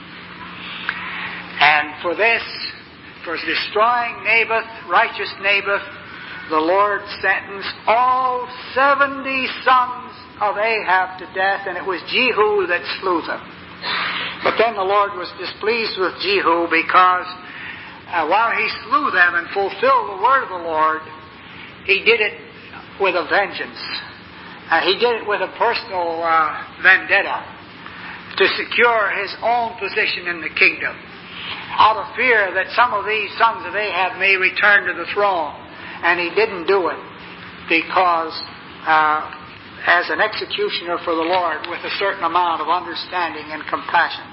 And for this, for destroying Naboth, righteous Naboth, the Lord sentenced all 70 sons of Ahab to death, and it was Jehu that slew them. But then the Lord was displeased with Jehu because while he slew them and fulfilled the word of the Lord, he did it with a vengeance. He did it with a personal vendetta to secure his own position in the kingdom, out of fear that some of these sons of Ahab may return to the throne. And he didn't do it because as an executioner for the Lord with a certain amount of understanding and compassion.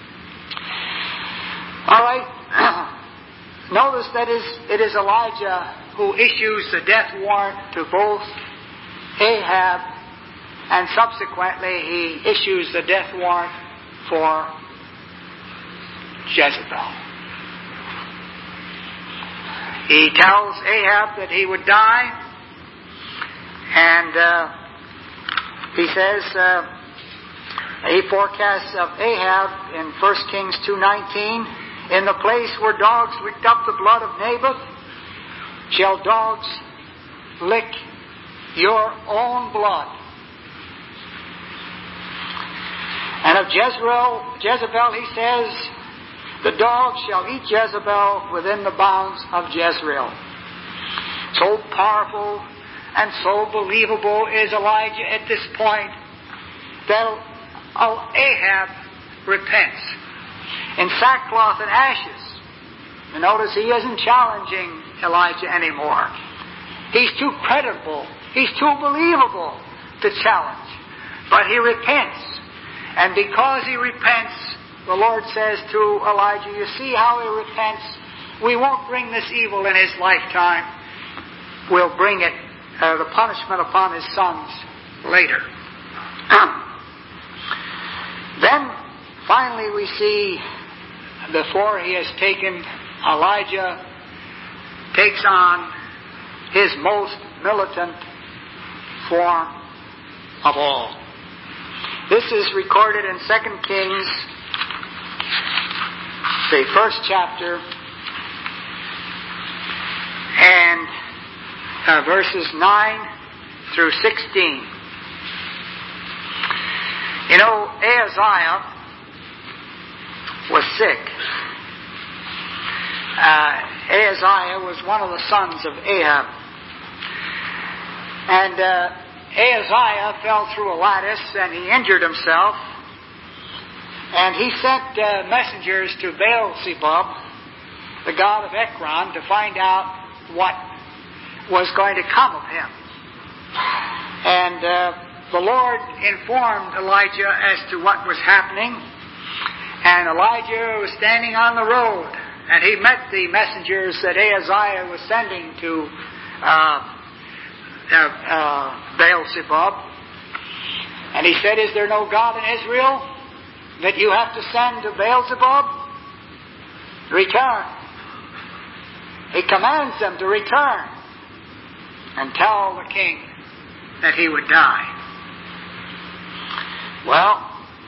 All right. Notice that it is Elijah who issues the death warrant to both Ahab, and subsequently he issues the death warrant for Jezebel. He tells Ahab that he would die, and he says, he forecasts of Ahab in 1 Kings 2:19, in the place where dogs licked up the blood of Naboth, shall dogs lick your own blood. And of Jezebel, he says, the dogs shall eat Jezebel within the bounds of Jezreel. So powerful and so believable is Elijah at this point that Ahab repents in sackcloth and ashes. You notice he isn't challenging Elijah anymore. He's too credible. He's too believable to challenge. But he repents. And because he repents, the Lord says to Elijah, you see how he repents? We won't bring this evil in his lifetime. We'll bring it, the punishment upon his sons later. Then, finally, we see, before he has taken, Elijah takes on his most militant form of all. This is recorded in 2 Kings, the first chapter, and verses 9 through 16. You know, Ahaziah was sick. Ahaziah was one of the sons of Ahab. And Ahaziah fell through a lattice and he injured himself. And he sent messengers to Beelzebub, the god of Ekron, to find out what was going to come of him. And the Lord informed Elijah as to what was happening. And Elijah was standing on the road, and he met the messengers that Ahaziah was sending to Beelzebub. And he said, is there no God in Israel that you have to send to Beelzebub? Return. He commands them to return and tell the king that he would die. Well,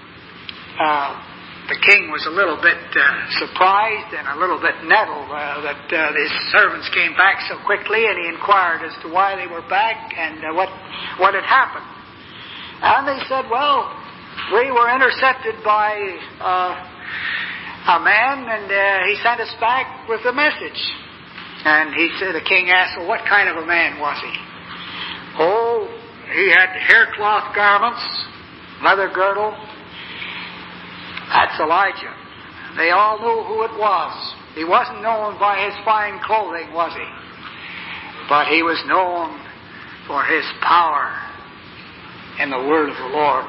the king was a little bit surprised and a little bit nettled that his servants came back so quickly, and he inquired as to why they were back and what had happened. And they said, well, we were intercepted by a man, and he sent us back with a message. And the king asked, well, what kind of a man was he? Oh, he had haircloth garments, leather girdle. That's Elijah. They all knew who it was. He wasn't known by his fine clothing, was he? But he was known for his power in the word of the Lord.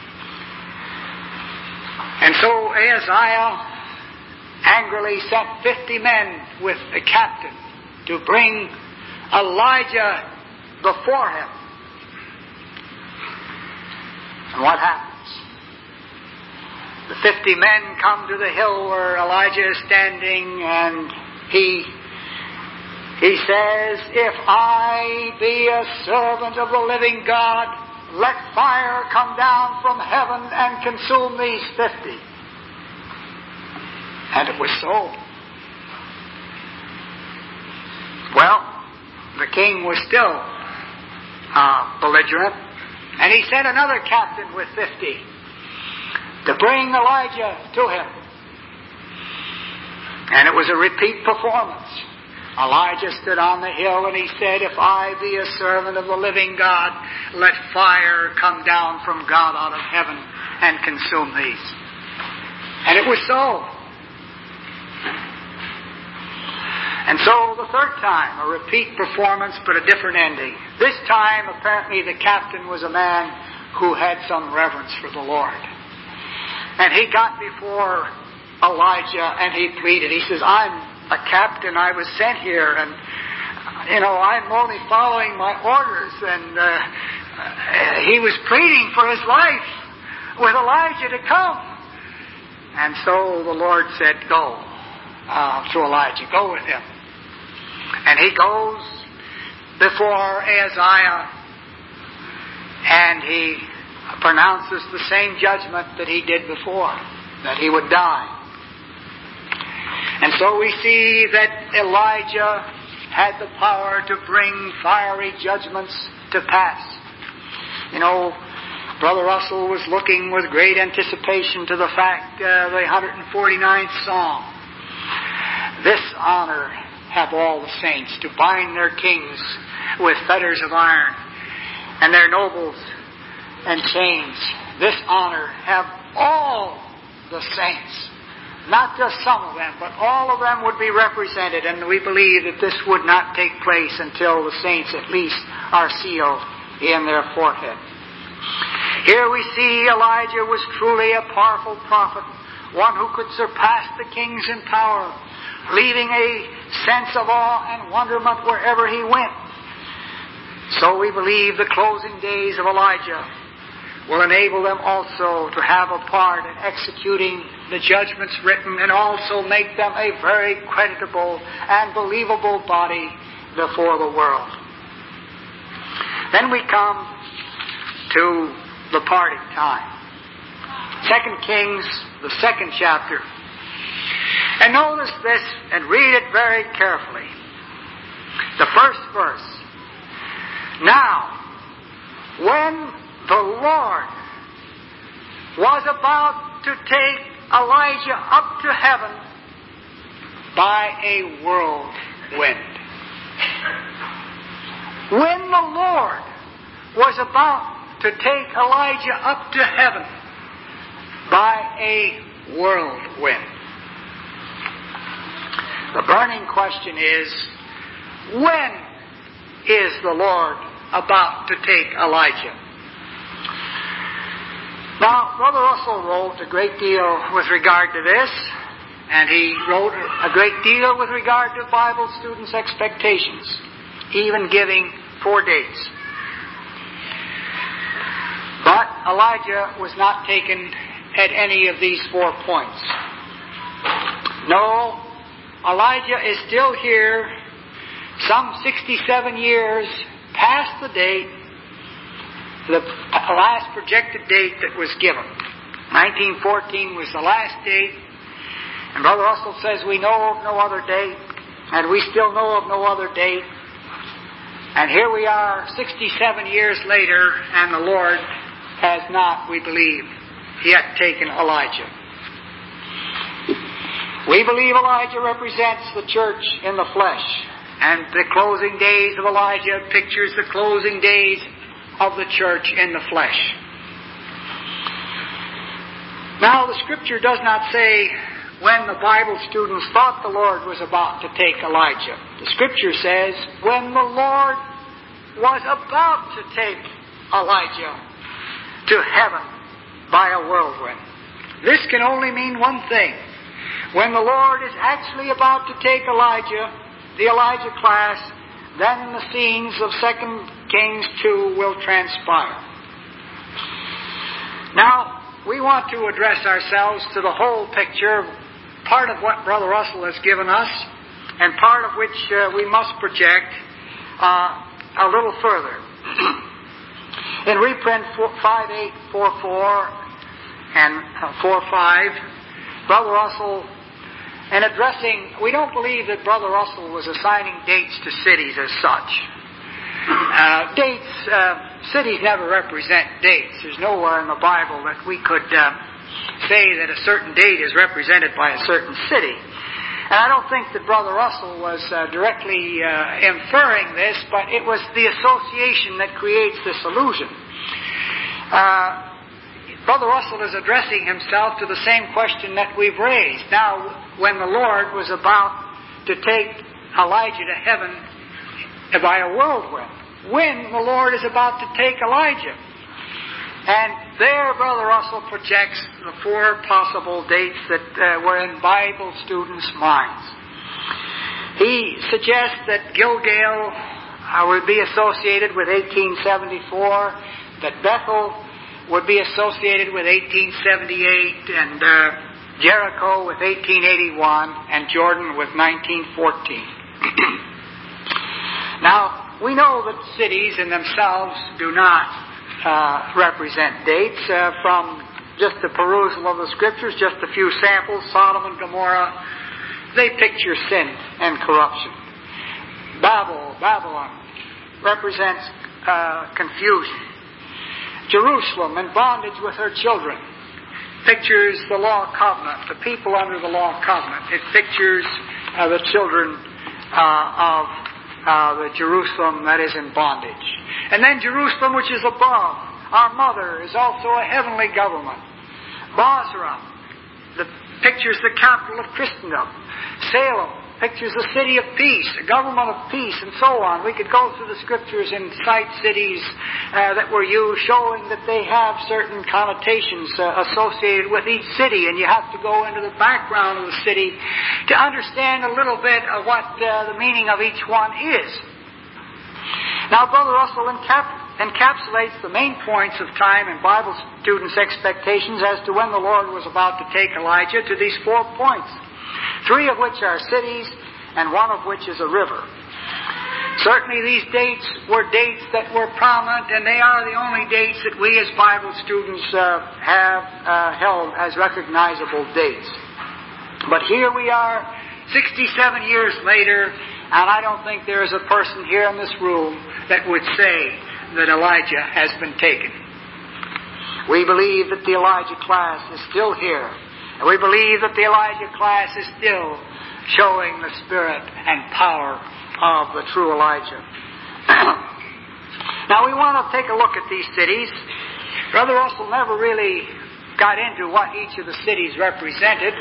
And so Ahaziah angrily sent 50 men with the captain to bring Elijah before him. And what happens? The 50 men come to the hill where Elijah is standing, and he says, "If I be a servant of the living God, let fire come down from heaven and consume these 50. And it was so. Well, the king was still belligerent, and he sent another captain with 50 to bring Elijah to him. And it was a repeat performance. Elijah stood on the hill and he said, "If I be a servant of the living God, let fire come down from God out of heaven and consume these." And it was so. And so the third time, a repeat performance but a different ending. This time, apparently, the captain was a man who had some reverence for the Lord. And he got before Elijah and he pleaded. He says, "I'm a captain. I was sent here, and I'm only following my orders." And he was pleading for his life with Elijah to come. And so the Lord said, "Go to Elijah. Go with him." And he goes before Ahaziah, and he pronounces the same judgment that he did before, that he would die. And so we see that Elijah had the power to bring fiery judgments to pass. Brother Russell was looking with great anticipation to the fact, the 149th Psalm. "This honor have all the saints, to bind their kings with fetters of iron, and their nobles and chains. This honor have all the saints." Not just some of them, but all of them would be represented, and we believe that this would not take place until the saints at least are sealed in their forehead. Here we see Elijah was truly a powerful prophet, one who could surpass the kings in power, leaving a sense of awe and wonderment wherever he went. So we believe the closing days of Elijah will enable them also to have a part in executing the judgments written, and also make them a very creditable and believable body before the world. Then we come to the parting time. 2 Kings, the 2nd chapter. And notice this and read it very carefully. The first verse. "Now, when the Lord was about to take Elijah up to heaven by a whirlwind." When the Lord was about to take Elijah up to heaven by a whirlwind. The burning question is, when is the Lord about to take Elijah? Now, Brother Russell wrote a great deal with regard to this, and he wrote a great deal with regard to Bible students' expectations, even giving 4 dates. But Elijah was not taken at any of these 4 points. No, Elijah is still here, some 67 years past the date, the last projected date that was given. 1914 was the last date, and Brother Russell says we know of no other date, and we still know of no other date. And here we are 67 years later, and the Lord has not, we believe, yet taken Elijah. We believe Elijah represents the church in the flesh, and the closing days of Elijah pictures the closing days of the church in the flesh. Now, the Scripture does not say when the Bible students thought the Lord was about to take Elijah. The Scripture says when the Lord was about to take Elijah to heaven by a whirlwind. This can only mean one thing. When the Lord is actually about to take Elijah, the Elijah class, then the scenes of 2 Kings 2 will transpire. Now, we want to address ourselves to the whole picture, part of what Brother Russell has given us, and part of which we must project a little further. In reprint 5844 and 45, Brother Russell, in addressing, we don't believe that Brother Russell was assigning dates to cities as such. Cities never represent dates. There's nowhere in the Bible that we could say that a certain date is represented by a certain city. And I don't think that Brother Russell was directly inferring this, but it was the association that creates this illusion. Brother Russell is addressing himself to the same question that we've raised. Now, when the Lord was about to take Elijah to heaven by a whirlwind, when the Lord is about to take Elijah. And there, Brother Russell projects the 4 possible dates that were in Bible students' minds. He suggests that Gilgal would be associated with 1874, that Bethel would be associated with 1878, and Jericho with 1881, and Jordan with 1914. Now, we know that cities in themselves do not represent dates. From just the perusal of the Scriptures, just a few samples, Sodom and Gomorrah, they picture sin and corruption. Babylon represents confusion. Jerusalem in bondage with her children pictures the law covenant, the people under the law covenant. It pictures the children of the Jerusalem that is in bondage. And then Jerusalem, which is above, our mother, is also a heavenly government. Basra pictures the capital of Christendom. Salem pictures the city of peace, a government of peace, and so on. We could go through the Scriptures and cite cities that were used, showing that they have certain connotations associated with each city, and you have to go into the background of the city to understand a little bit of what the meaning of each one is. Now, Brother Russell encapsulates the main points of time in Bible students' expectations as to when the Lord was about to take Elijah to these 4 points, 3 of which are cities and 1 of which is a river. Certainly these dates were dates that were prominent, and they are the only dates that we as Bible students have held as recognizable dates. But here we are, 67 years later, and I don't think there is a person here in this room that would say that Elijah has been taken. We believe that the Elijah class is still here. And we believe that the Elijah class is still showing the spirit and power of the true Elijah. Now, we want to take a look at these cities. Brother Russell never really got into what each of the cities represented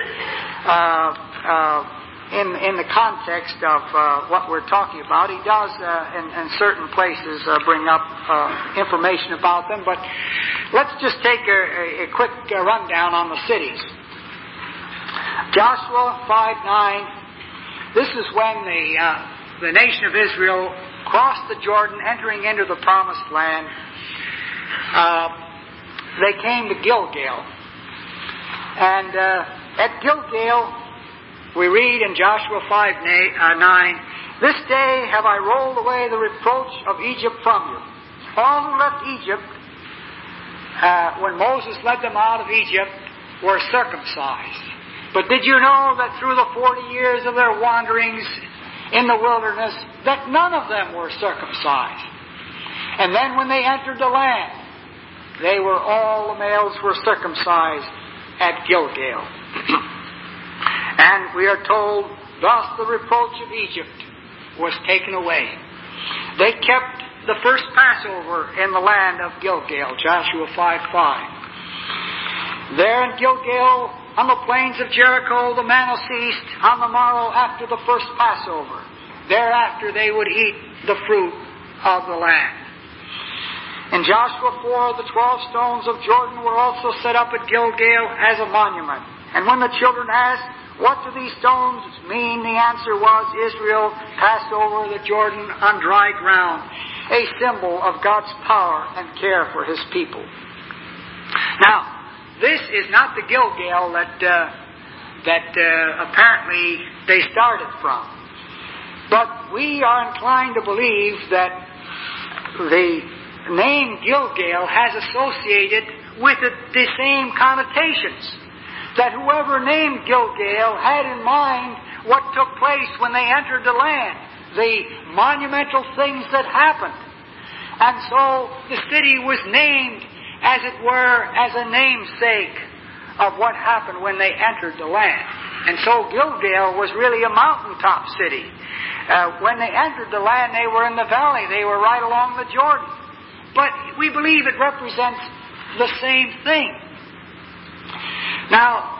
in the context of what we're talking about. He does, in certain places, bring up information about them. But let's just take a quick rundown on the cities. Joshua 5:9. This is when the nation of Israel crossed the Jordan, entering into the promised land. They came to Gilgal. And at Gilgal, we read in Joshua 5:9, "This day have I rolled away the reproach of Egypt from you." All who left Egypt, when Moses led them out of Egypt, were circumcised. But did you know that through the 40 years of their wanderings in the wilderness, that none of them were circumcised? And then when they entered the land, all the males were circumcised at Gilgal. And we are told, thus the reproach of Egypt was taken away. They kept the first Passover in the land of Gilgal, Joshua 5:5. There in Gilgal, on the plains of Jericho, the manna ceased on the morrow after the first Passover. Thereafter they would eat the fruit of the land. In Joshua 4, the 12 stones of Jordan were also set up at Gilgal as a monument. And when the children asked, "What do these stones mean?" the answer was, Israel passed over the Jordan on dry ground, a symbol of God's power and care for His people. Now, this is not the Gilgal that apparently they started from. But we are inclined to believe that the name Gilgal has associated with it the same connotations. That whoever named Gilgal had in mind what took place when they entered the land, the monumental things that happened. And so the city was named, as it were, as a namesake of what happened when they entered the land. And so Gilgal was really a mountaintop city. When they entered the land, they were in the valley. They were right along the Jordan. But we believe it represents the same thing. Now,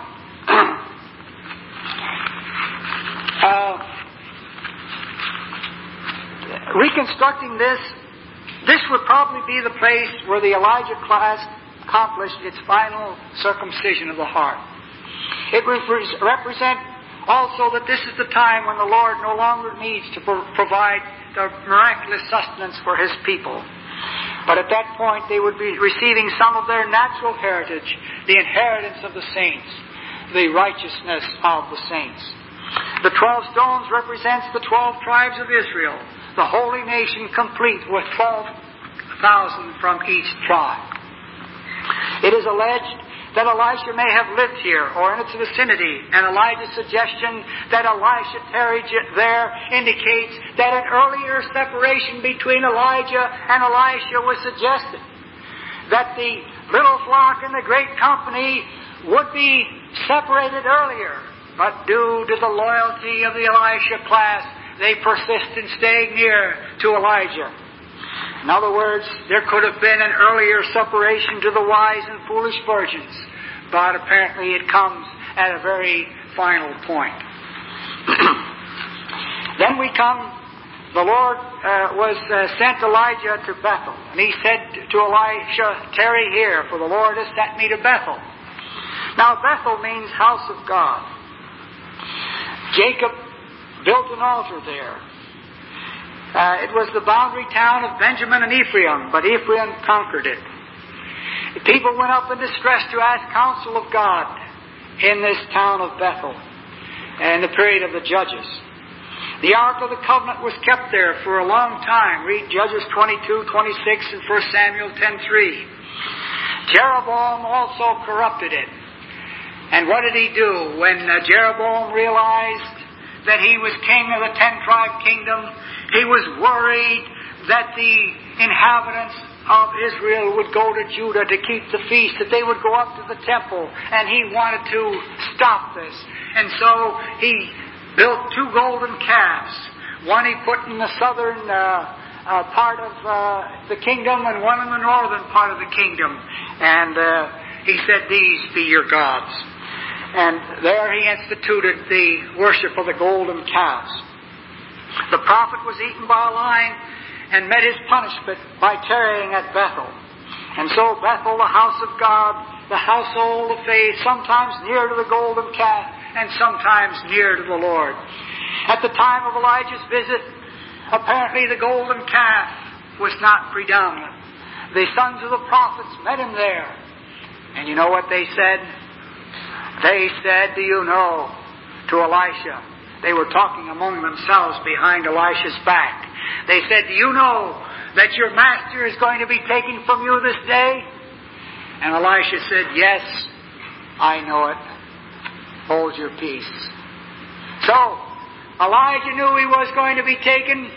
reconstructing this would probably be the place where the Elijah class accomplished its final circumcision of the heart. It would represent also that this is the time when the Lord no longer needs to provide the miraculous sustenance for His people. But at that point they would be receiving some of their natural heritage, the inheritance of the saints, the righteousness of the saints. The 12 stones represents the 12 tribes of Israel, the holy nation complete with 12,000 from each tribe. It is alleged that Elisha may have lived here or in its vicinity, and Elijah's suggestion that Elisha tarried there indicates that an earlier separation between Elijah and Elisha was suggested. That the little flock and the great company would be separated earlier, but due to the loyalty of the Elisha class, they persist in staying near to Elijah. In other words, there could have been an earlier separation to the wise and foolish virgins, but apparently it comes at a very final point. Then the Lord sent Elijah to Bethel, and He said to Elisha, "Tarry here, for the Lord has sent me to Bethel." Now, Bethel means house of God. Jacob built an altar there. It was the boundary town of Benjamin and Ephraim, but Ephraim conquered it. The people went up in distress to ask counsel of God in this town of Bethel in the period of the Judges. The Ark of the Covenant was kept there for a long time. Read Judges 22:26 and 1 Samuel 10:3. Jeroboam also corrupted it. And what did he do? When Jeroboam realized that he was king of the 10-tribe kingdom, he was worried that the inhabitants of Israel would go to Judah to keep the feast, that they would go up to the temple, and he wanted to stop this. And so he built 2 golden calves. One he put in the southern part of the kingdom, and one in the northern part of the kingdom. And he said, "These be your gods." And there he instituted the worship of the golden calves. The prophet was eaten by a lion and met his punishment by tarrying at Bethel. And so Bethel, the house of God, the household of faith, sometimes near to the golden calf and sometimes near to the Lord. At the time of Elijah's visit, apparently the golden calf was not predominant. The sons of the prophets met him there. And you know what they said? They said, "Do you know," to Elisha. They were talking among themselves behind Elisha's back. They said, "Do you know that your master is going to be taken from you this day?" And Elisha said, "Yes, I know it. Hold your peace." So, Elijah knew he was going to be taken.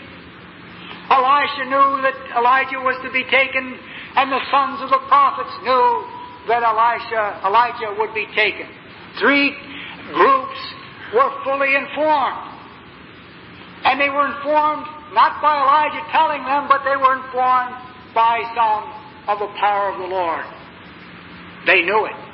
Elisha knew that Elijah was to be taken. And the sons of the prophets knew that Elijah would be taken. 3 groups were fully informed. And they were informed not by Elijah telling them, but they were informed by some of the power of the Lord. They knew it.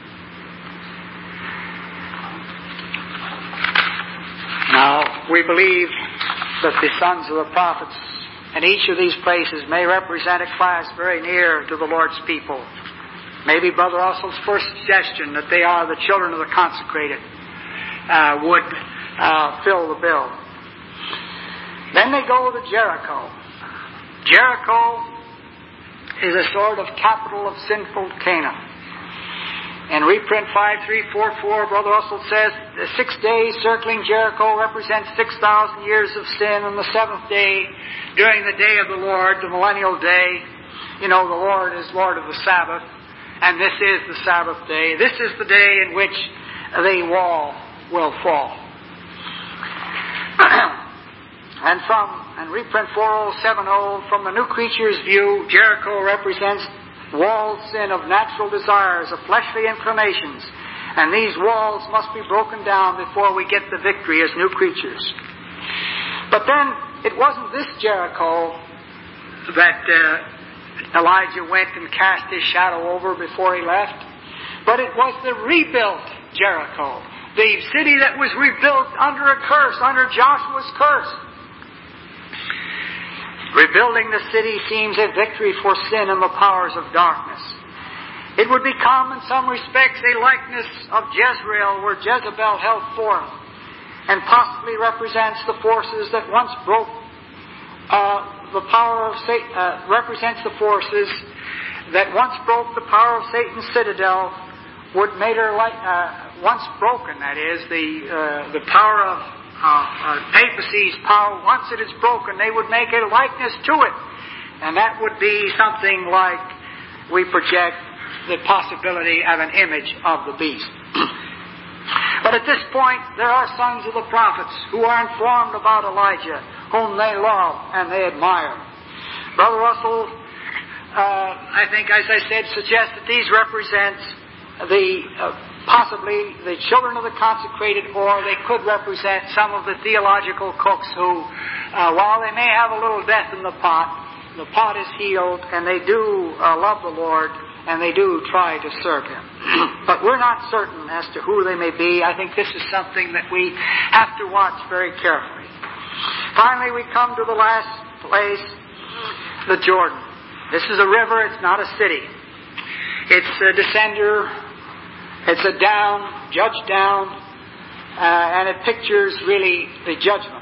Now, we believe that the sons of the prophets in each of these places may represent a class very near to the Lord's people. Maybe Brother Russell's first suggestion that they are the children of the consecrated would fill the bill. Then they go to Jericho. Jericho is a sort of capital of sinful Canaan. In reprint 5344, Brother Russell says, the 6 days circling Jericho represents 6,000 years of sin, and the seventh day, during the day of the Lord, the millennial day, the Lord is Lord of the Sabbath, and this is the Sabbath day. This is the day in which the wall will fall. And reprint 4070, from the new creature's view, Jericho represents walled sin of natural desires, of fleshly inclinations. And these walls must be broken down before we get the victory as new creatures. But then, it wasn't this Jericho that Elijah went and cast his shadow over before he left, but it was the rebuilt Jericho, the city that was rebuilt under a curse, under Joshua's curse. Rebuilding the city seems a victory for sin and the powers of darkness. It would become, in some respects, a likeness of Jezreel, where Jezebel held forth, and possibly represents the forces that once broke the power of Satan. Represents the forces that once broke the power of Satan's citadel, would made her like once broken. That is the power of papacy's power. Once it is broken, they would make a likeness to it, and that would be something like we project the possibility of an image of the beast. But at this point, there are sons of the prophets who are informed about Elijah, whom they love and they admire. Brother Russell, I think, as I said, suggests that these represent possibly the children of the consecrated, or they could represent some of the theological cooks who, while they may have a little death in the pot is healed, and they do love the Lord, and they do try to serve Him. But we're not certain as to who they may be. I think this is something that we have to watch very carefully. Finally, we come to the last place, the Jordan. This is a river, it's not a city. It's a descender, it's a down, judge down, and it pictures really the judgment.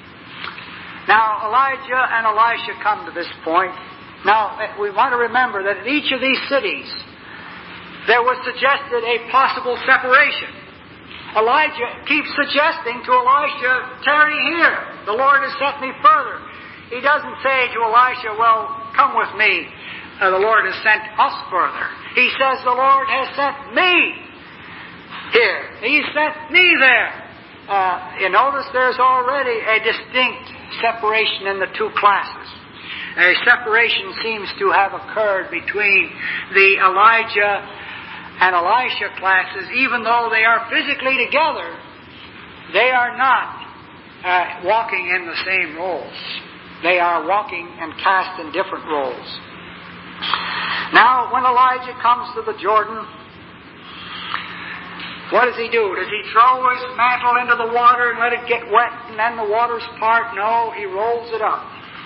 Now, Elijah and Elisha come to this point. Now, we want to remember that in each of these cities, there was suggested a possible separation. Elijah keeps suggesting to Elisha, tarry here. The Lord has sent me further. He doesn't say to Elisha, well, come with me. The Lord has sent us further. He says, the Lord has sent me here. He sent me there. You notice there's already a distinct separation in the two classes. A separation seems to have occurred between the Elijah and Elisha classes. Even though they are physically together, they are not walking in the same roles. They are walking and cast in different roles. Now, when Elijah comes to the Jordan, what does he do? Does he throw his mantle into the water and let it get wet and then the waters part? No, he rolls it up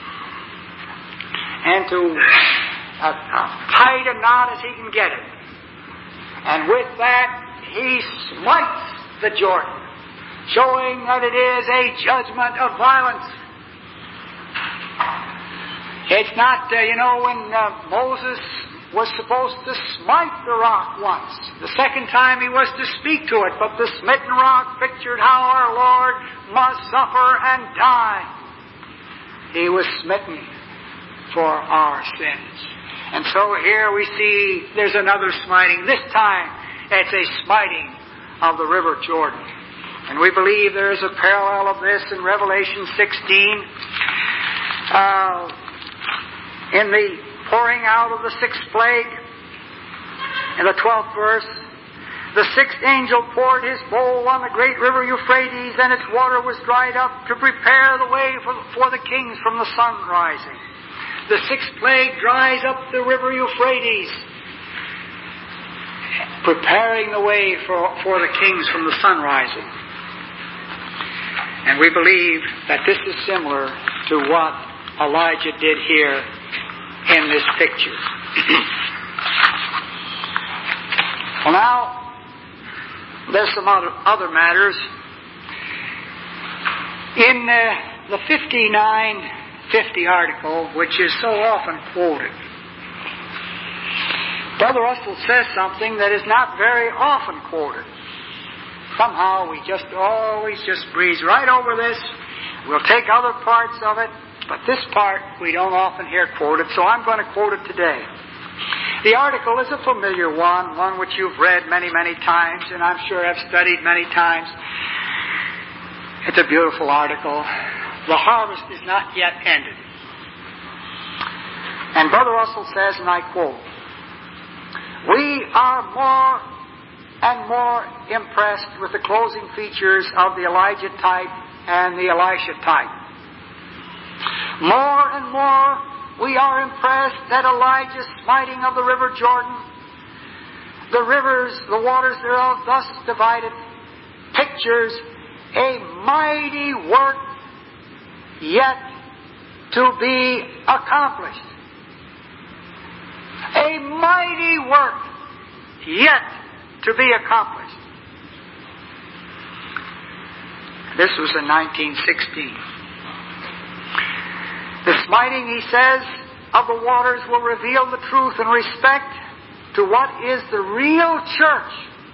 into tight a knot as he can get it. And with that, he smites the Jordan, showing that it is a judgment of violence. It's not, when Moses was supposed to smite the rock once. The second time he was to speak to it, but the smitten rock pictured how our Lord must suffer and die. He was smitten for our sins. And so here we see there's another smiting. This time it's a smiting of the river Jordan. And we believe there is a parallel of this in Revelation 16. In the pouring out of the sixth plague, in the 12th verse, The sixth angel poured his bowl on the great river Euphrates, and its water was dried up to prepare the way for the kings from the sun rising. The sixth plague dries up the river Euphrates, preparing the way for the kings from the sun rising. And we believe that this is similar to what Elijah did here in this picture. Well, now, there's some other matters. In the 5950 article, which is so often quoted, Brother Russell says something that is not very often quoted. Somehow we always breeze right over this. We'll take other parts of it, but this part we don't often hear quoted, so I'm going to quote it today. The article is a familiar one which you've read many, many times, and I'm sure have studied many times. It's a beautiful article. The harvest is not yet ended. And Brother Russell says, and I quote, "We are more and more impressed with the closing features of the Elijah type and the Elisha type. More and more we are impressed that Elijah's smiting of the river Jordan, the waters thereof thus divided, pictures a mighty work yet to be accomplished. A mighty work yet to be accomplished." This was in 1916. The smiting, he says, of the waters will reveal the truth in respect to what is the real church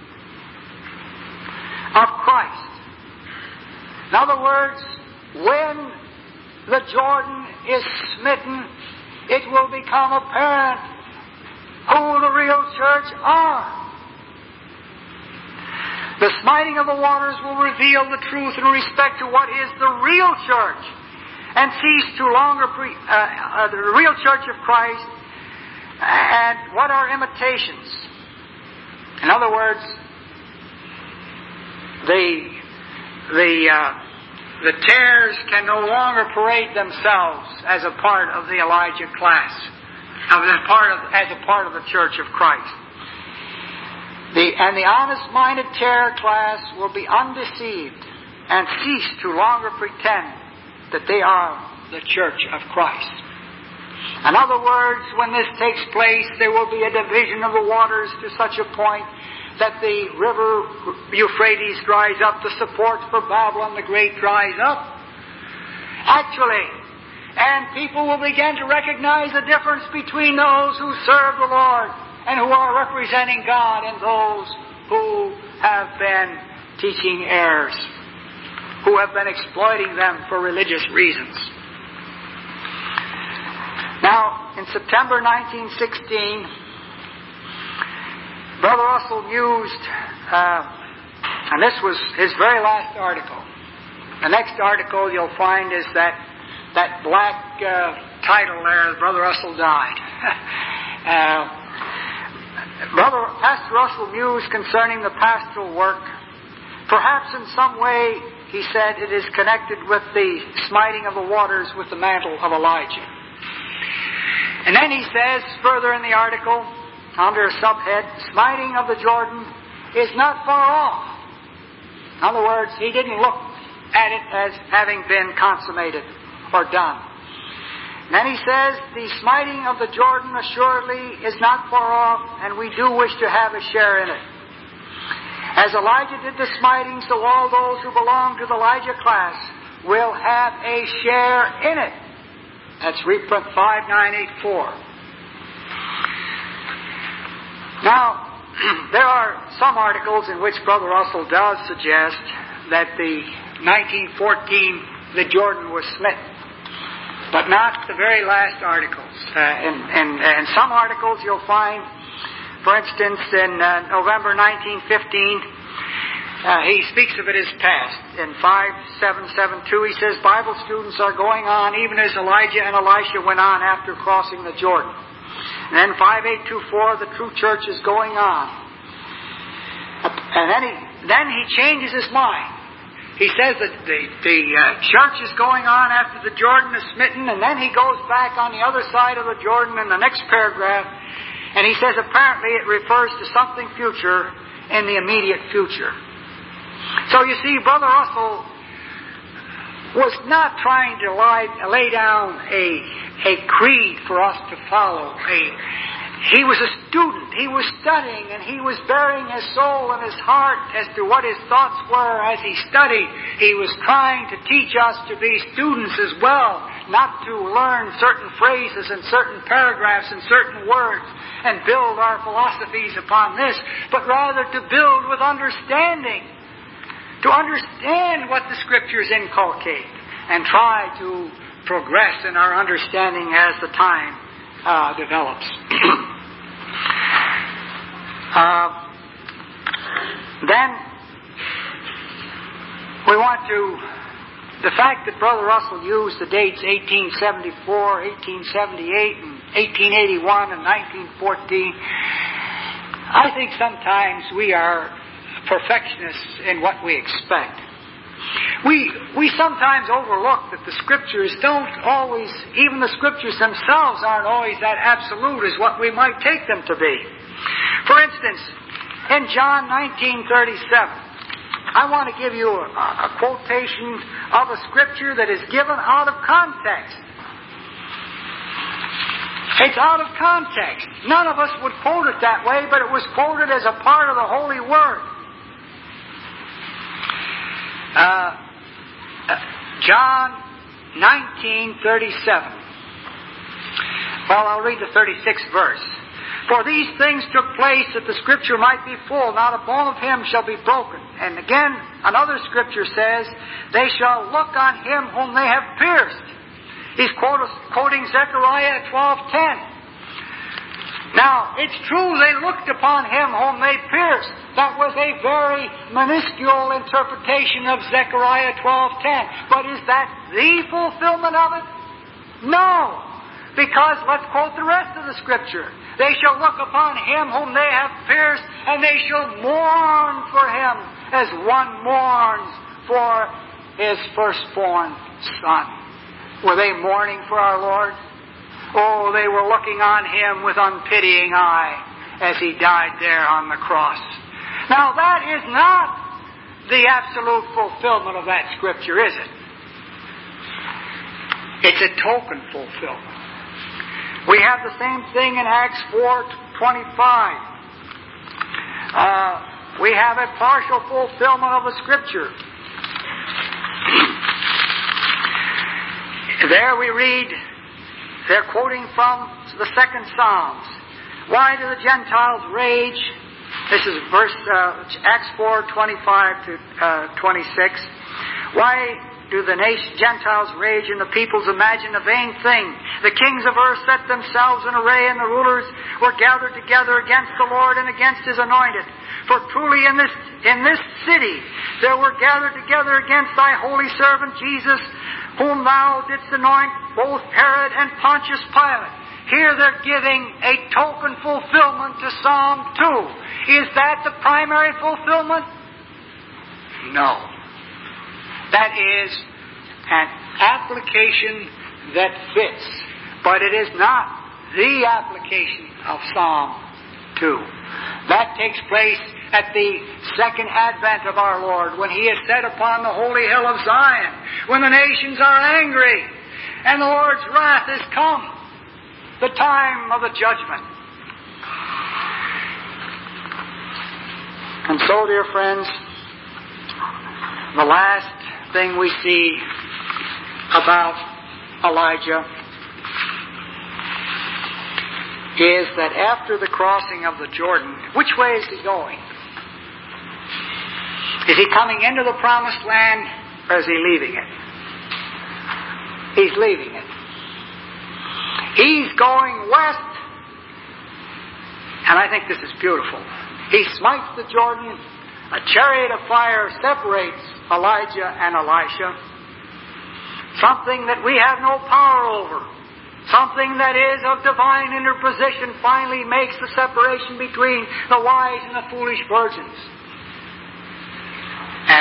of Christ. In other words, when the Jordan is smitten, it will become apparent who the real church are. The smiting of the waters will reveal the truth in respect to what is the real church, and cease to longer the real church of Christ, and what are imitations. In other words, the tares can no longer parade themselves as a part of the Elijah class, as a part of the church of Christ. The honest-minded tare class will be undeceived and cease to longer pretend that they are the church of Christ. In other words, when this takes place, there will be a division of the waters to such a point that the river Euphrates dries up, the support for Babylon the Great dries up. Actually, and people will begin to recognize the difference between those who serve the Lord and who are representing God and those who have been teaching errors, who have been exploiting them for religious reasons. Now, in September 1916, Brother Russell mused, and this was his very last article. The next article you'll find is that black title there, Brother Russell died. Pastor Russell mused concerning the pastoral work. Perhaps in some way, he said, it is connected with the smiting of the waters with the mantle of Elijah. And then he says, further in the article, under a subhead, "Smiting of the Jordan is not far off." In other words, he didn't look at it as having been consummated or done. And then he says, "The smiting of the Jordan assuredly is not far off, and we do wish to have a share in it. As Elijah did the smiting, so all those who belong to the Elijah class will have a share in it." That's reprint 5984. Now, there are some articles in which Brother Russell does suggest that the 1914, the Jordan was smitten, but not the very last articles. In some articles you'll find, for instance, in November 1915, he speaks of it as past. In 5772, he says, "Bible students are going on even as Elijah and Elisha went on after crossing the Jordan." And then 5824, "The true church is going on." And then he changes his mind. He says that the church is going on after the Jordan is smitten, and then he goes back on the other side of the Jordan in the next paragraph, and he says apparently it refers to something future in the immediate future. So you see, Brother Russell was not trying to lay down a creed for us to follow. He was a student. He was studying, and he was bearing his soul and his heart as to what his thoughts were as he studied. He was trying to teach us to be students as well, not to learn certain phrases and certain paragraphs and certain words and build our philosophies upon this, but rather to build with understanding, to understand what the Scriptures inculcate and try to progress in our understanding as the time develops. Then we want to, the fact that Brother Russell used the dates 1874, 1878, and 1881 and 1914, I think sometimes we are perfectionists in what we expect. We sometimes overlook that the Scriptures don't always, even the Scriptures themselves aren't always that absolute as what we might take them to be. For instance, in John 19:37, I want to give you a quotation of a Scripture that is given out of context. It's out of context. None of us would quote it that way, but it was quoted as a part of the Holy Word. John 19:37. Well, I'll read the 36th verse. For these things took place that the Scripture might be full. Not a bone of him shall be broken. And again, another Scripture says, they shall look on him whom they have pierced. He's quoting Zechariah 12:10. Now, it's true they looked upon him whom they pierced. That was a very minuscule interpretation of Zechariah 12:10. But is that the fulfillment of it? No. Because, let's quote the rest of the Scripture. They shall look upon him whom they have pierced, and they shall mourn for him as one mourns for his firstborn son. Were they mourning for our Lord? Oh, they were looking on him with unpitying eye as he died there on the cross. Now, that is not the absolute fulfillment of that Scripture, is it? It's a token fulfillment. We have the same thing in Acts 4:25. We have a partial fulfillment of a Scripture. There we read, they're quoting from the second Psalms. Why do the Gentiles rage? This is Acts 4:25 to 26. Why do the Gentiles rage and the peoples imagine a vain thing? The kings of earth set themselves in array, and the rulers were gathered together against the Lord and against His anointed. For truly in this city there were gathered together against thy holy servant Jesus, whom thou didst anoint, both Herod and Pontius Pilate. Here they're giving a token fulfillment to Psalm 2. Is that the primary fulfillment? No. That is an application that fits, but it is not the application of Psalm 2. That takes place at the second advent of our Lord, when He is set upon the holy hill of Zion, when the nations are angry, and the Lord's wrath is come, the time of the judgment. And so, dear friends, the last thing we see about Elijah is that after the crossing of the Jordan, which way is he going? Is he coming into the promised land, or is he leaving it? He's leaving it. He's going west, and I think this is beautiful. He smites the Jordan. A chariot of fire separates Elijah and Elisha. Something that we have no power over. Something that is of divine interposition finally makes the separation between the wise and the foolish virgins.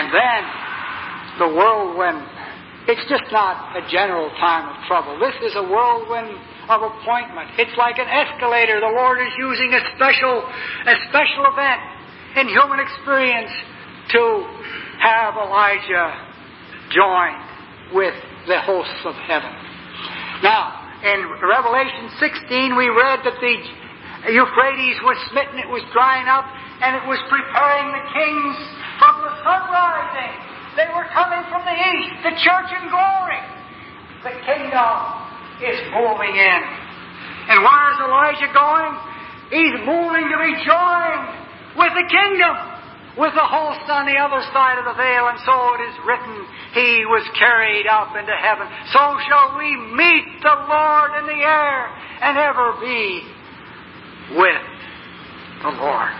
And then the whirlwind. It's just not a general time of trouble. This is a whirlwind of appointment. It's like an escalator. The Lord is using a special event in human experience to have Elijah join with the hosts of heaven. Now, in Revelation 16, we read that the Euphrates was smitten, it was drying up, and it was preparing the kings from the sun rising. They were coming from the east, the church in glory. The kingdom is moving in. And where is Elijah going? He's moving to be joined with the kingdom, with the host on the other side of the veil. And so it is written, He was carried up into heaven. So shall we meet the Lord in the air and ever be with the Lord.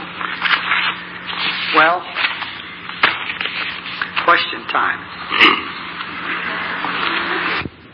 Well, question time.